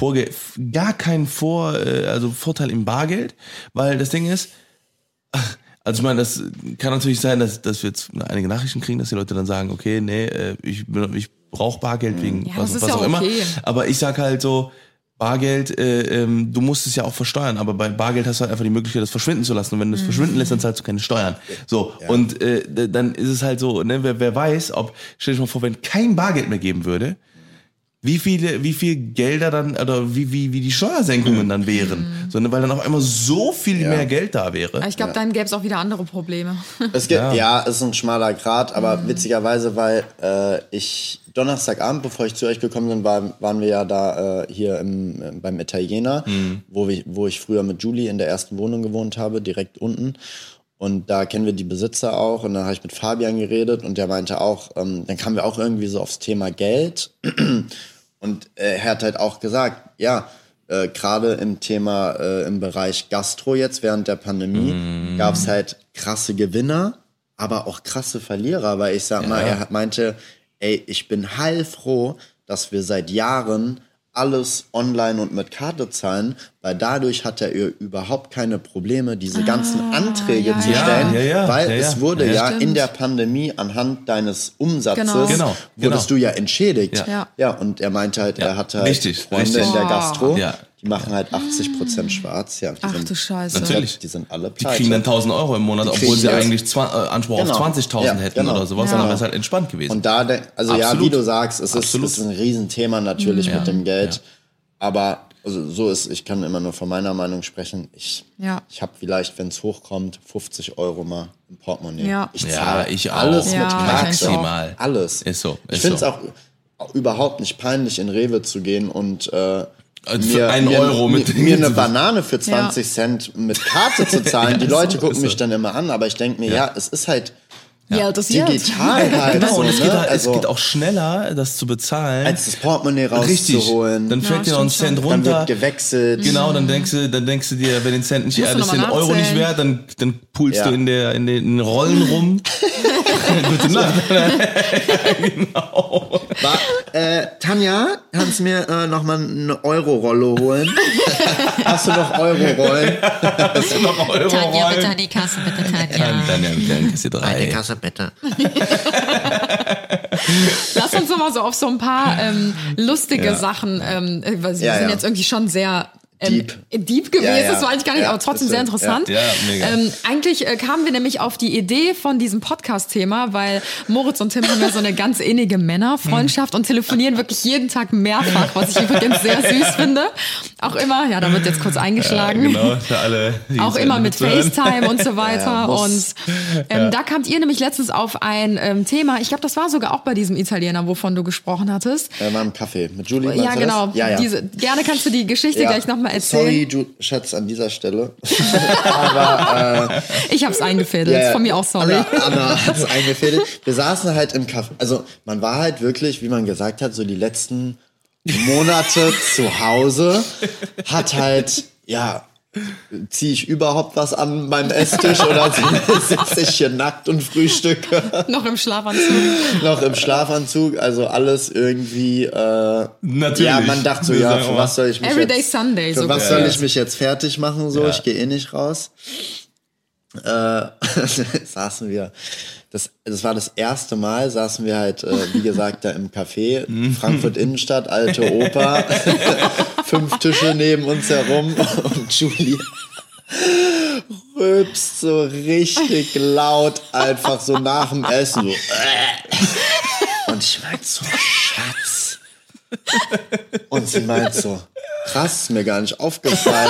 Vorteil im Bargeld, weil das Ding ist, also ich meine, das kann natürlich sein, dass wir jetzt einige Nachrichten kriegen, dass die Leute dann sagen, okay, nee, ich brauche Bargeld wegen was auch immer. Aber ich sag halt so, Bargeld, du musst es ja auch versteuern, aber bei Bargeld hast du halt einfach die Möglichkeit, das verschwinden zu lassen. Und wenn du es verschwinden lässt, dann zahlst du keine Steuern. So, und dann ist es halt so, ne, wer weiß, stell dir mal vor, wenn kein Bargeld mehr geben würde, wie viel Gelder dann, oder wie die Steuersenkungen dann wären. So, ne, weil dann auf einmal so viel mehr Geld da wäre. Aber ich glaube, dann gäbe es auch wieder andere Probleme. Es gibt, ist ein schmaler Grat, aber witzigerweise, weil Donnerstagabend, bevor ich zu euch gekommen bin, waren wir ja da hier beim Italiener, wo ich früher mit Julie in der ersten Wohnung gewohnt habe, direkt unten. Und da kennen wir die Besitzer auch. Und dann habe ich mit Fabian geredet und der meinte auch, dann kamen wir auch irgendwie so aufs Thema Geld. Und er hat halt auch gesagt, gerade im Thema, im Bereich Gastro jetzt während der Pandemie gab es halt krasse Gewinner, aber auch krasse Verlierer, weil ich sag mal, er meinte, ey, ich bin heilfroh, dass wir seit Jahren alles online und mit Karte zahlen, weil dadurch hat er überhaupt keine Probleme, diese ganzen Anträge zu stellen, weil es wurde in der Pandemie anhand deines Umsatzes wurdest du ja entschädigt. Ja, und er meinte halt, er hatte halt Freunde in der Gastro, die machen halt 80% schwarz. Ja, Ach du Scheiße. Natürlich. Die sind alle Die pleite. kriegen dann 1.000 Euro im Monat, obwohl sie eigentlich Anspruch auf 20.000 hätten oder sowas, dann wäre es halt entspannt gewesen. Und da, wie du sagst, es ist ein Riesenthema natürlich mit dem Geld. Aber so ist, ich kann immer nur von meiner Meinung sprechen. Ich habe vielleicht, wenn es hochkommt, 50 Euro mal im Portemonnaie. Ja. Ich zahle ich auch. alles mit Karte. Maximal. Alles. Ist so. Ich finde es auch überhaupt nicht peinlich, in Rewe zu gehen und mir eine Banane für 20 Cent mit Karte zu zahlen. Die Leute gucken mich dann immer an, aber ich denke mir, es ist halt das digital halt. Genau, und so, es geht auch schneller, das zu bezahlen. Als das Portemonnaie rauszuholen. Dann fällt dir noch ein Cent runter. Dann wird gewechselt. Genau, dann denkst du dir, wenn den Cent nicht, das den Euro nicht wert, dann pulst du in den Rollen rum. Gute Nacht. Genau. Tanja, kannst du mir noch mal eine Euro-Rolle holen? Hast du noch Euro-Rollen? Tanja, bitte an die Kasse, bitte, Tanja. Tanja, bitte Kasse 3. Eine Kasse, bitte. Lass uns noch mal so auf so ein paar lustige Sachen, weil wir sind jetzt irgendwie schon sehr deep gewesen, das war eigentlich gar nicht, aber trotzdem sehr interessant. Ja, mega. Eigentlich kamen wir nämlich auf die Idee von diesem Podcast-Thema, weil Moritz und Tim haben ja so eine ganz innige Männerfreundschaft und telefonieren wirklich jeden Tag mehrfach, was ich übrigens sehr süß finde. Auch immer, da wird jetzt kurz eingeschlagen. Genau, für alle. Auch immer mit FaceTime und so weiter. Und da kamt ihr nämlich letztens auf ein Thema, ich glaube, das war sogar auch bei diesem Italiener, wovon du gesprochen hattest. Mal im Café mit Julie. Ja, genau. Gerne kannst du die Geschichte gleich nochmal erzählen. Sorry, Schatz, an dieser Stelle. Aber ich hab's eingefädelt, von mir auch sorry. Anna hat's eingefädelt. Wir saßen halt im Café, also man war halt wirklich, wie man gesagt hat, so die letzten Monate zu Hause, hat halt, ziehe ich überhaupt was an meinem Esstisch oder sitze ich hier nackt und frühstücke? Noch im Schlafanzug. Also alles irgendwie, natürlich. Ja, man dachte so, für was soll ich mich Everyday Sunday. Für was soll ich mich jetzt fertig machen? So, ich gehe nicht raus. Saßen wir, das war das erste Mal, saßen wir halt, wie gesagt, da im Café, Frankfurt Innenstadt, alte Oper, 5 Tische neben uns herum und Julie rülpst so richtig laut, einfach so nach dem Essen. So. Und ich meinte so, Schatz. Und sie meint so, krass, ist mir gar nicht aufgefallen,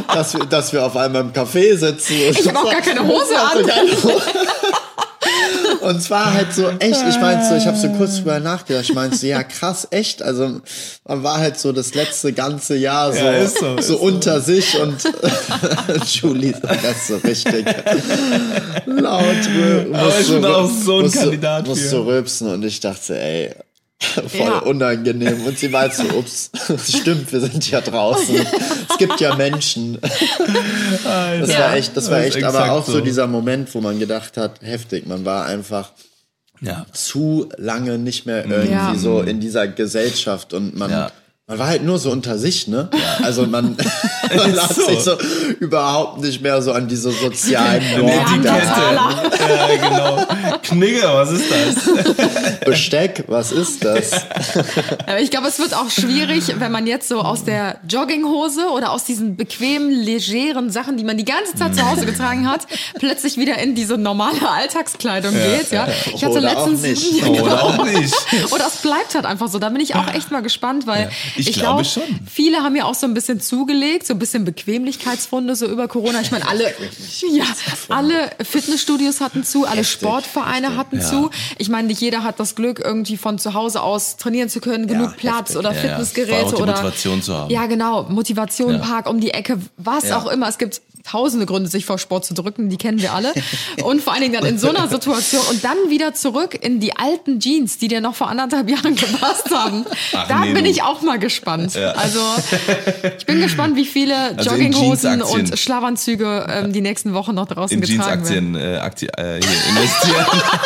dass wir auf einmal im Café sitzen. Ich habe auch gar keine Hose an. Und es war halt so echt, ich meinte so, ich habe so kurz drüber nachgedacht, ich meinte so, ja krass, echt, also man war halt so das letzte ganze Jahr so, ist so. unter sich und Julie das so richtig laut. Aber ich bin auch so ein Kandidat musst für. so rülpsen und ich dachte, ey, voll unangenehm. Und sie meinte so, ups, stimmt, wir sind ja draußen. Es gibt ja Menschen. Das war echt, aber auch so dieser Moment, wo man gedacht hat, heftig, man war einfach zu lange nicht mehr irgendwie so in dieser Gesellschaft und man war halt nur so unter sich, ne? Ja. Also man hat sich so überhaupt nicht mehr so an diese sozialen Normen. Ja, genau. Knigge, was ist das? Besteck, was ist das? Aber ich glaube, es wird auch schwierig, wenn man jetzt so aus der Jogginghose oder aus diesen bequemen, legeren Sachen, die man die ganze Zeit zu Hause getragen hat, plötzlich wieder in diese normale Alltagskleidung geht. Ja. Ich hatte Oder letztens auch nicht. Oder auch nicht. Oder es bleibt halt einfach so. Da bin ich auch echt mal gespannt, weil Ich ich glaube glaube, schon. viele haben ja auch so ein bisschen zugelegt, so ein bisschen Bequemlichkeitsfunde so über Corona. Ich meine, alle Fitnessstudios hatten zu, alle Sportvereine hatten zu. Ich meine, nicht jeder hat das Glück, irgendwie von zu Hause aus trainieren zu können, genug Platz oder Fitnessgeräte Vor allem auch die oder Motivation zu haben. Ja, genau, Motivation, Park um die Ecke, was auch immer. Es gibt tausende Gründe, sich vor Sport zu drücken, die kennen wir alle. Und vor allen Dingen dann in so einer Situation und dann wieder zurück in die alten Jeans, die dir noch vor 1,5 Jahren gepasst haben. Bin ich auch mal gespannt. Ja. Also ich bin gespannt, wie viele Jogginghosen und Schlafanzüge die nächsten Wochen noch draußen getragen werden. Hier investieren.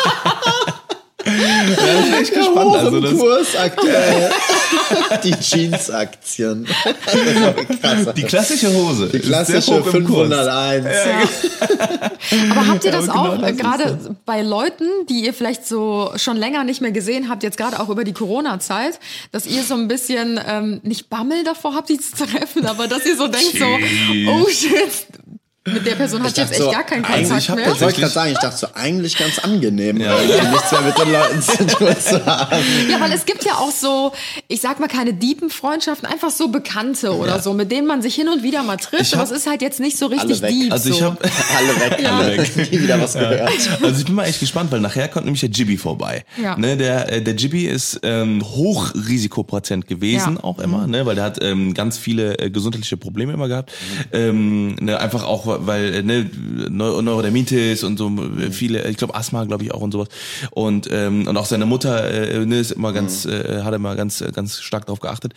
Ja, ich bin echt gespannt. Also Kurs aktuell. Die Jeans-Aktien. Die klassische Hose. Die klassische 501. Aber habt ihr das genau auch gerade bei Leuten, die ihr vielleicht so schon länger nicht mehr gesehen habt, jetzt gerade auch über die Corona-Zeit, dass ihr so ein bisschen nicht Bammel davor habt, die zu treffen, aber dass ihr so denkt so, oh shit, mit der Person hat jetzt echt gar keinen Kontakt mehr. Ich wollte gerade sagen, ich dachte so, eigentlich ganz angenehm, nichts mehr mit den Leuten zu tun zu haben. Ja, weil es gibt ja auch so, ich sag mal, keine deepen Freundschaften, einfach so Bekannte oder so, mit denen man sich hin und wieder mal trifft, aber es ist halt jetzt nicht so richtig deep. Also ich so. habe alle weg, nie wieder was gehört. Also ich bin mal echt gespannt, weil nachher kommt nämlich der Jibby vorbei. Ja. Ne, der Jibby ist Hochrisikopatient gewesen, auch immer, ne, weil der hat ganz viele gesundheitliche Probleme immer gehabt. Ne, einfach auch weil Neurodermitis und so viele, ich glaube Asthma, glaube ich auch und sowas und auch seine Mutter ist immer hat immer ganz stark darauf geachtet.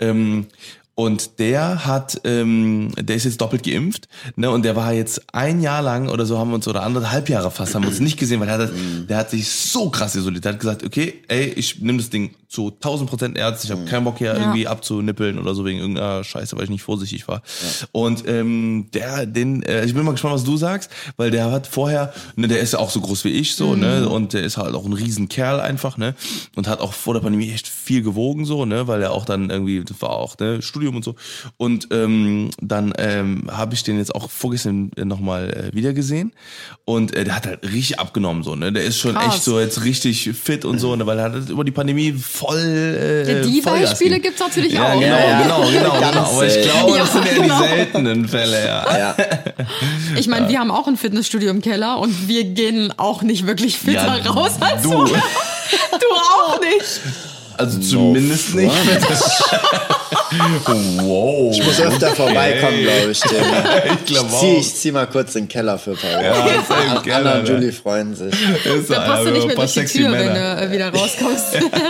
Und der ist jetzt doppelt geimpft, ne, und der war jetzt 1 Jahr lang oder so, haben wir uns, oder 1,5 Jahre fast, haben wir uns nicht gesehen, weil der hat sich so krass isoliert. Der hat gesagt, okay, ey, ich nehme das Ding zu 1000% ernst, ich habe keinen Bock hier irgendwie abzunippeln oder so wegen irgendeiner Scheiße, weil ich nicht vorsichtig war. Ja. Und ich bin mal gespannt, was du sagst, weil der hat vorher, ne, der ist ja auch so groß wie ich, so, ne, und der ist halt auch ein Riesenkerl einfach, ne, und hat auch vor der Pandemie echt viel gewogen, so, ne, weil er auch dann irgendwie, das war auch, ne, Studium und so. Und dann habe ich den jetzt auch vorgestern nochmal wieder gesehen. Und der hat halt richtig abgenommen, so, ne? Der ist schon echt so jetzt richtig fit und so, ne? Weil er hat über die Pandemie voll die Beispiele gibt's natürlich auch. Genau. Aber ich glaube, das sind ja die seltenen Fälle, ja. Ich meine, wir haben auch ein Fitnessstudio im Keller und wir gehen auch nicht wirklich fitter raus als du. Du auch nicht. Also zumindest nicht. Wow. Ich muss öfter vorbeikommen, glaube ich. Ich glaube auch. Ich zieh mal kurz in den Keller für ein paar Wochen. Anna und Julie freuen sich. Dann passt du nicht mehr durch die Tür, wenn du wieder rauskommst.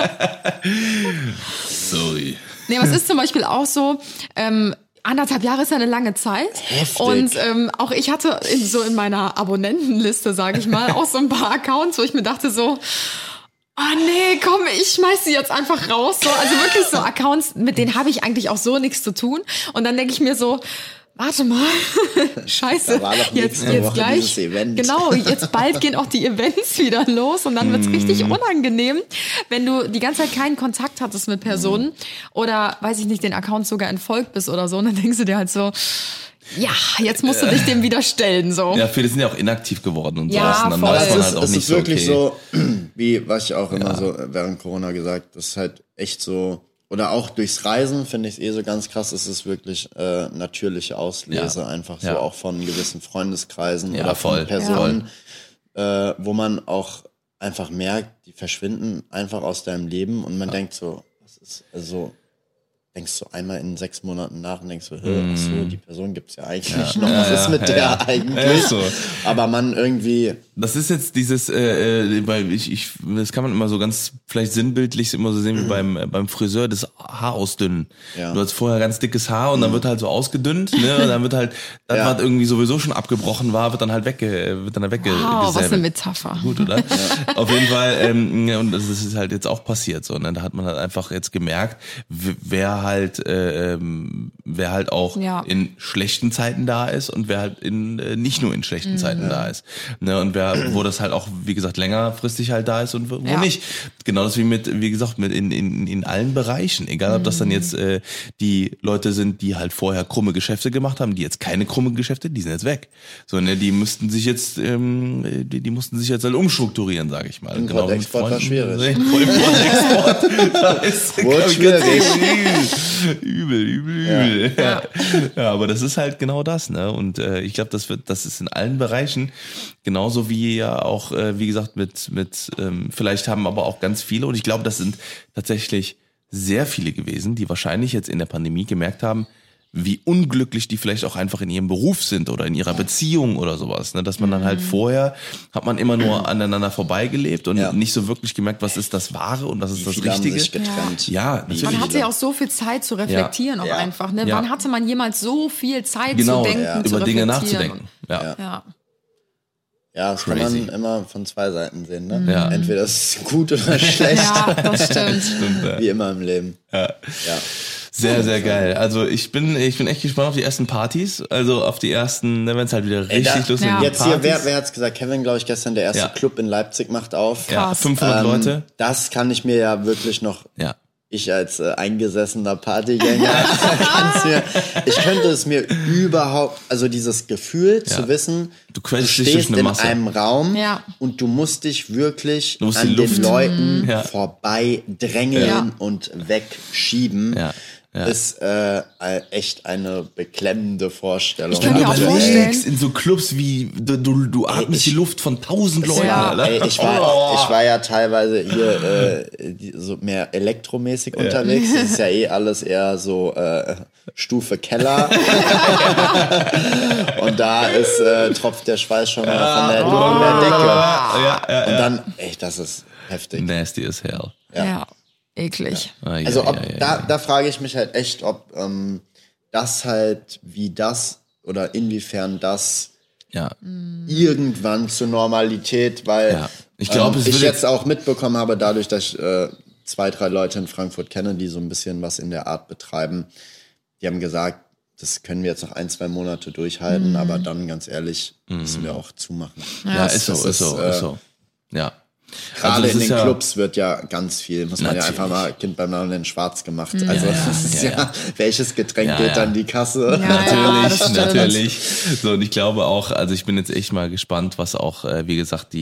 Sorry. Nee, aber es ist zum Beispiel auch so, 1,5 Jahre ist ja eine lange Zeit. Heftig. Und auch ich hatte in meiner Abonnentenliste, sage ich mal, auch so ein paar Accounts, wo ich mir dachte so, oh nee, komm, ich schmeiß sie jetzt einfach raus. So, also wirklich so Accounts, mit denen habe ich eigentlich auch so nichts zu tun. Und dann denke ich mir so, warte mal, scheiße, Da war doch jetzt Woche gleich, dieses Event. genau, jetzt bald gehen auch die Events wieder los und dann wird's richtig unangenehm, wenn du die ganze Zeit keinen Kontakt hattest mit Personen oder, weiß ich nicht, den Account sogar entfolgt bist oder so und dann denkst du dir halt so, ja, jetzt musst du dich dem wieder stellen, so. Ja, viele sind ja auch inaktiv geworden und Ja, sowas. Und dann voll. weiß man halt auch Es nicht ist wirklich so, wie was ich auch immer so während Corona gesagt, das ist halt echt so, oder auch durchs Reisen finde ich es so ganz krass, es ist wirklich natürliche Auslese, einfach so auch von gewissen Freundeskreisen oder von Personen, wo man auch einfach merkt, die verschwinden einfach aus deinem Leben und man denkt so, was ist, also denkst du einmal in 6 Monaten nach und denkst so, ach so, die Person gibt's ja eigentlich noch, was ist mit der eigentlich? So. Aber man irgendwie... Das ist jetzt dieses, weil das kann man immer so ganz vielleicht sinnbildlich immer so sehen wie beim Friseur, das Haar ausdünnen. Ja. Du hast vorher ganz dickes Haar und dann wird halt so ausgedünnt, ne? Und dann wird halt, das, was irgendwie sowieso schon abgebrochen war, wird dann halt weggesäbelt. Wow, was eine Metapher. Gut, oder? Auf jeden Fall, und das ist halt jetzt auch passiert so, ne? Da hat man halt einfach jetzt gemerkt, wer halt auch in schlechten Zeiten da ist und wer halt nicht nur in schlechten Zeiten da ist. Ne? Und wo das halt auch, wie gesagt, längerfristig halt da ist und wo nicht. Genau das wie gesagt, mit in allen Bereichen. Egal, ob das dann jetzt die Leute sind, die halt vorher krumme Geschäfte gemacht haben, die jetzt keine krumme Geschäfte, die sind jetzt weg. So, ne, die mussten sich jetzt halt umstrukturieren, sage ich mal. Import-Export war schwierig. Import-Export, da ist schwierig. Übel. Ja, aber das ist halt genau das, ne? Und ich glaube, das ist in allen Bereichen genauso wie ja auch, wie gesagt, mit vielleicht haben aber auch ganz viele, und ich glaube, das sind tatsächlich sehr viele gewesen, die wahrscheinlich jetzt in der Pandemie gemerkt haben, wie unglücklich die vielleicht auch einfach in ihrem Beruf sind oder in ihrer Beziehung oder sowas, ne? Dass man dann halt vorher hat man immer nur aneinander vorbeigelebt und nicht so wirklich gemerkt, was ist das Wahre und was ist das Richtige. Haben sich getrennt. Ja, natürlich. Man hatte ja auch so viel Zeit zu reflektieren auch einfach. Ne? Ja. Wann hatte man jemals so viel Zeit genau, zu denken, zu über Dinge reflektieren? nachzudenken. Ja. Ja, das kann man immer von 2 Seiten sehen. Ne? Ja. Entweder ist es gut oder schlecht. Ja, das stimmt. Wie immer im Leben. Ja. Sehr, sehr geil. Also ich bin echt gespannt auf die ersten Partys. Also auf die ersten, wenn es halt wieder richtig losgeht. Ja. Jetzt hier, wer hat's gesagt? Kevin, glaube ich, gestern, der erste Club in Leipzig macht auf. Ja, 500 Leute. Das kann ich mir ja wirklich noch... Ja. Ich als eingesessener Partygänger, ich könnte es mir überhaupt, also dieses Gefühl zu wissen, du stehst in einem Raum und du musst dich wirklich an den Leuten vorbei drängeln und wegschieben. Ist echt eine beklemmende Vorstellung. Ich kann mir auch vorstellen, in so Clubs wie du atmest die Luft von 1000 Leuten. Alter. Ich war ja teilweise hier so mehr elektromäßig unterwegs. Das ist ja alles eher so Stufe Keller. Und da tropft der Schweiß schon mal von der Decke. Und dann, das ist heftig. Nasty as hell. Ja. Eklig. Also da frage ich mich halt echt, ob das halt oder inwiefern das irgendwann zur Normalität, weil ich glaube, ich jetzt auch mitbekommen habe, dadurch, dass ich 2, 3 Leute in Frankfurt kenne, die so ein bisschen was in der Art betreiben, die haben gesagt, das können wir jetzt noch 1, 2 Monate durchhalten, aber dann, ganz ehrlich, müssen wir auch zumachen. Ja, ist so. Ja. Gerade in den Clubs wird ja ganz viel, muss man ja einfach mal Kind beim Namen nennen, schwarz gemacht. Also das ist welches Getränk geht dann die Kasse? Natürlich. So, und ich glaube auch, also ich bin jetzt echt mal gespannt, was auch, wie gesagt,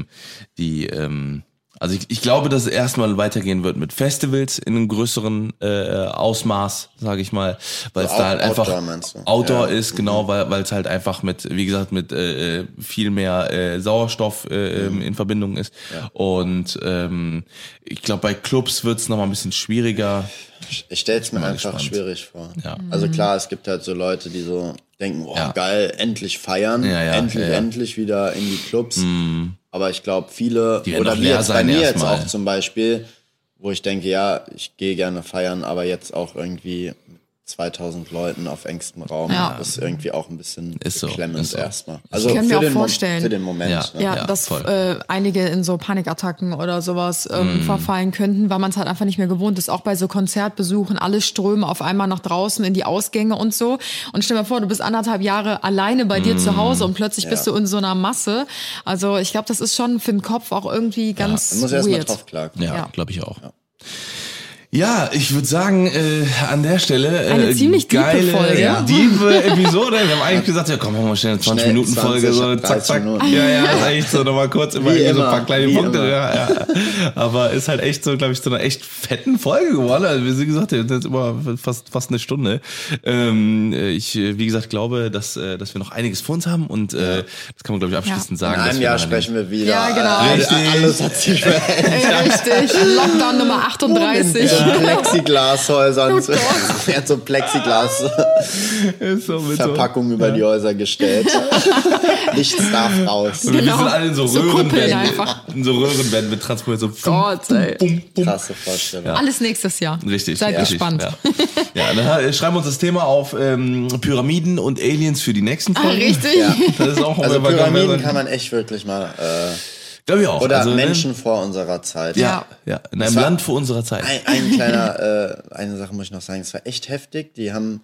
also ich glaube, dass es erstmal weitergehen wird mit Festivals in einem größeren Ausmaß, sage ich mal, weil es da halt einfach Outdoor ist, genau, weil es halt einfach mit, wie gesagt, mit viel mehr Sauerstoff in Verbindung ist. Ja. Und ich glaube, bei Clubs wird es nochmal ein bisschen schwieриger. Ich stelle es mir einfach schwierig vor. Ja. Also klar, es gibt halt so Leute, die so denken, geil, endlich feiern, endlich wieder in die Clubs. Aber ich glaube, viele, oder wie jetzt bei mir jetzt auch zum Beispiel, wo ich denke, ich gehe gerne feiern, aber jetzt auch irgendwie 2000 Leuten auf engstem Raum, ist irgendwie auch ein bisschen beklemmend erstmal. Also ich kann mir auch vorstellen, für den Moment. Dass einige in so Panikattacken oder sowas verfallen könnten, weil man es halt einfach nicht mehr gewohnt ist. Auch bei so Konzertbesuchen, alle strömen auf einmal nach draußen in die Ausgänge und so. Und stell dir mal vor, du bist 1,5 Jahre alleine bei dir zu Hause und plötzlich bist du in so einer Masse. Also ich glaube, das ist schon für den Kopf auch irgendwie ganz man muss weird. erst mal drauf klarkommen. Ja, glaube ich auch. Ja, ich würde sagen, an der Stelle Eine ziemlich tiefe geile, Folge. Tiefe Episode. Wir haben eigentlich gesagt, ja komm, machen wir schnell eine 20-Minuten-Folge. So, 20, zack, zack. 30 Minuten. Ja, ist echt so nochmal kurz immer Wie so ein paar immer, kleine wie Punkte. immer. Ja. Aber ist halt echt so, glaube ich, so eine echt fetten Folge geworden. Also wie gesagt, das ist immer fast eine Stunde. Ich, wie gesagt, glaube, dass wir noch einiges vor uns haben und das kann man, glaube ich, abschließend sagen. In dass einem wir Jahr noch sprechen wir wieder. Ja, genau. Richtig. Alles hat sich verändert. Richtig. Lockdown Nummer 38. Plexiglashäusern. Er hat so Plexiglas-Verpackung über die Häuser gestellt. Nichts darf raus. Und wir sind alle in so Kuppeln Röhrenwände. einfach. In so Röhrenwände mit Transport. So Gott, ey. Krasse Vorstellung. Alles nächstes Jahr. Richtig. Seid richtig, gespannt. Ja, dann schreiben wir uns das Thema auf Pyramiden und Aliens für die nächsten Folgen. Richtig. Ja. Das ist auch Also Pyramiden kann man echt wirklich mal... glaube ich auch. oder also, Menschen vor unserer Zeit. Ja. In einem war- Land vor unserer Zeit. Eine Sache muss ich noch sagen, es war echt heftig. Die haben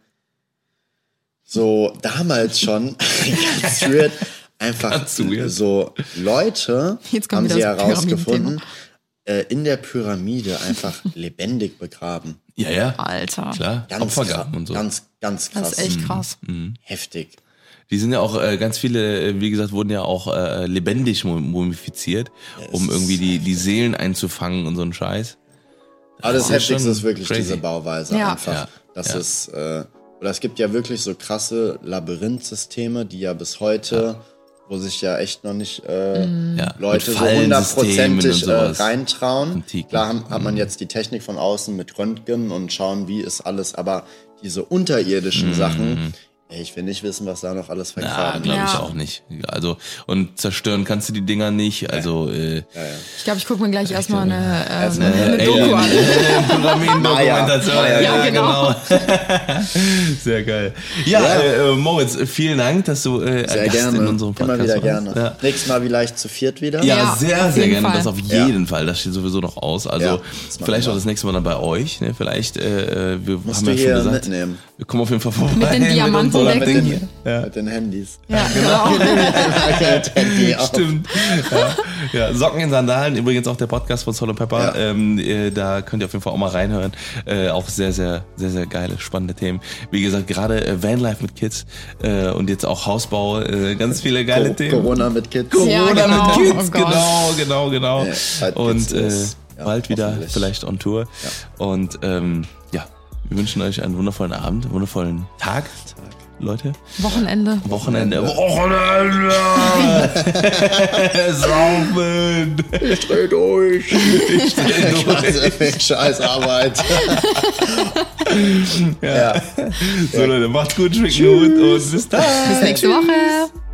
so damals schon ganz weird einfach Ganz weird. so Leute Jetzt kommt haben wieder sie das herausgefunden, in der Pyramide einfach lebendig begraben. Ja. Alter. Klar. Ganz Opfergaben krass, und so. ganz Das krass. ist echt krass. Heftig. Die sind ja auch, ganz viele, wie gesagt, wurden ja auch lebendig mumifiziert, um irgendwie die Seelen einzufangen und so einen Scheiß. Aber das ist Heftigste schon ist wirklich crazy. diese Bauweise Ja. einfach. Ja. Das Ja. ist, oder es gibt ja wirklich so krasse Labyrinthsysteme, die ja bis heute, wo sich ja echt noch nicht Ja, Leute mit so Fallensystemen hundertprozentig und sowas. reintrauen. Antiken. Klar hat man jetzt die Technik von außen mit Röntgen und schauen, wie ist alles, aber diese unterirdischen Sachen, ich will nicht wissen, was da noch alles Ja, vergraben glaube ich Ja. auch nicht. Also, und zerstören kannst du die Dinger nicht. Also, Ich glaube, ich gucke mir gleich erstmal eine Alien- Doku an. Pyramidendokumentation. Maya. Ja, genau. Sehr geil. Ja, Moritz, vielen Dank, dass du Sehr Gast gerne. in unserem Podcast Immer wieder warst. gerne. Ja. Nächstes Mal vielleicht zu viert wieder. Ja, Ja, sehr, auf sehr jeden gerne. Fall. Das auf jeden Fall. Das steht sowieso noch aus. Also Ja, das machen vielleicht wir. auch das nächste Mal dann bei euch. Ne? Vielleicht, wir Musst haben du ja hier schon gesagt, mitnehmen. wir kommen auf jeden Fall vorbei. Mit den Diamanten unserem decken. Ding hier. Ja. Mit den Handys. Ja, genau. Handy auf. Stimmt. Ja, Socken in Sandalen, übrigens auch der Podcast von Salt & Pepper. Ja. Da könnt ihr auf jeden Fall auch mal reinhören. Auch sehr, sehr, sehr, sehr geile, spannende Themen. Wie gesagt, gerade Vanlife mit Kids und jetzt auch Hausbau, ganz viele geile Themen. Corona mit Kids. Ja, Corona genau. mit Kids, Oh Gott. genau. Ja, bald Und geht's los. Ja, bald wieder hoffentlich. vielleicht on Tour. Und ja, wir wünschen euch einen wundervollen Abend, wundervollen Tag. Leute. Wochenende. Wochenende. Saufen. Ich dreh durch. Scheiß Arbeit. So Leute, macht's gut, schickt den Hut und bis dann. Bis nächste Woche.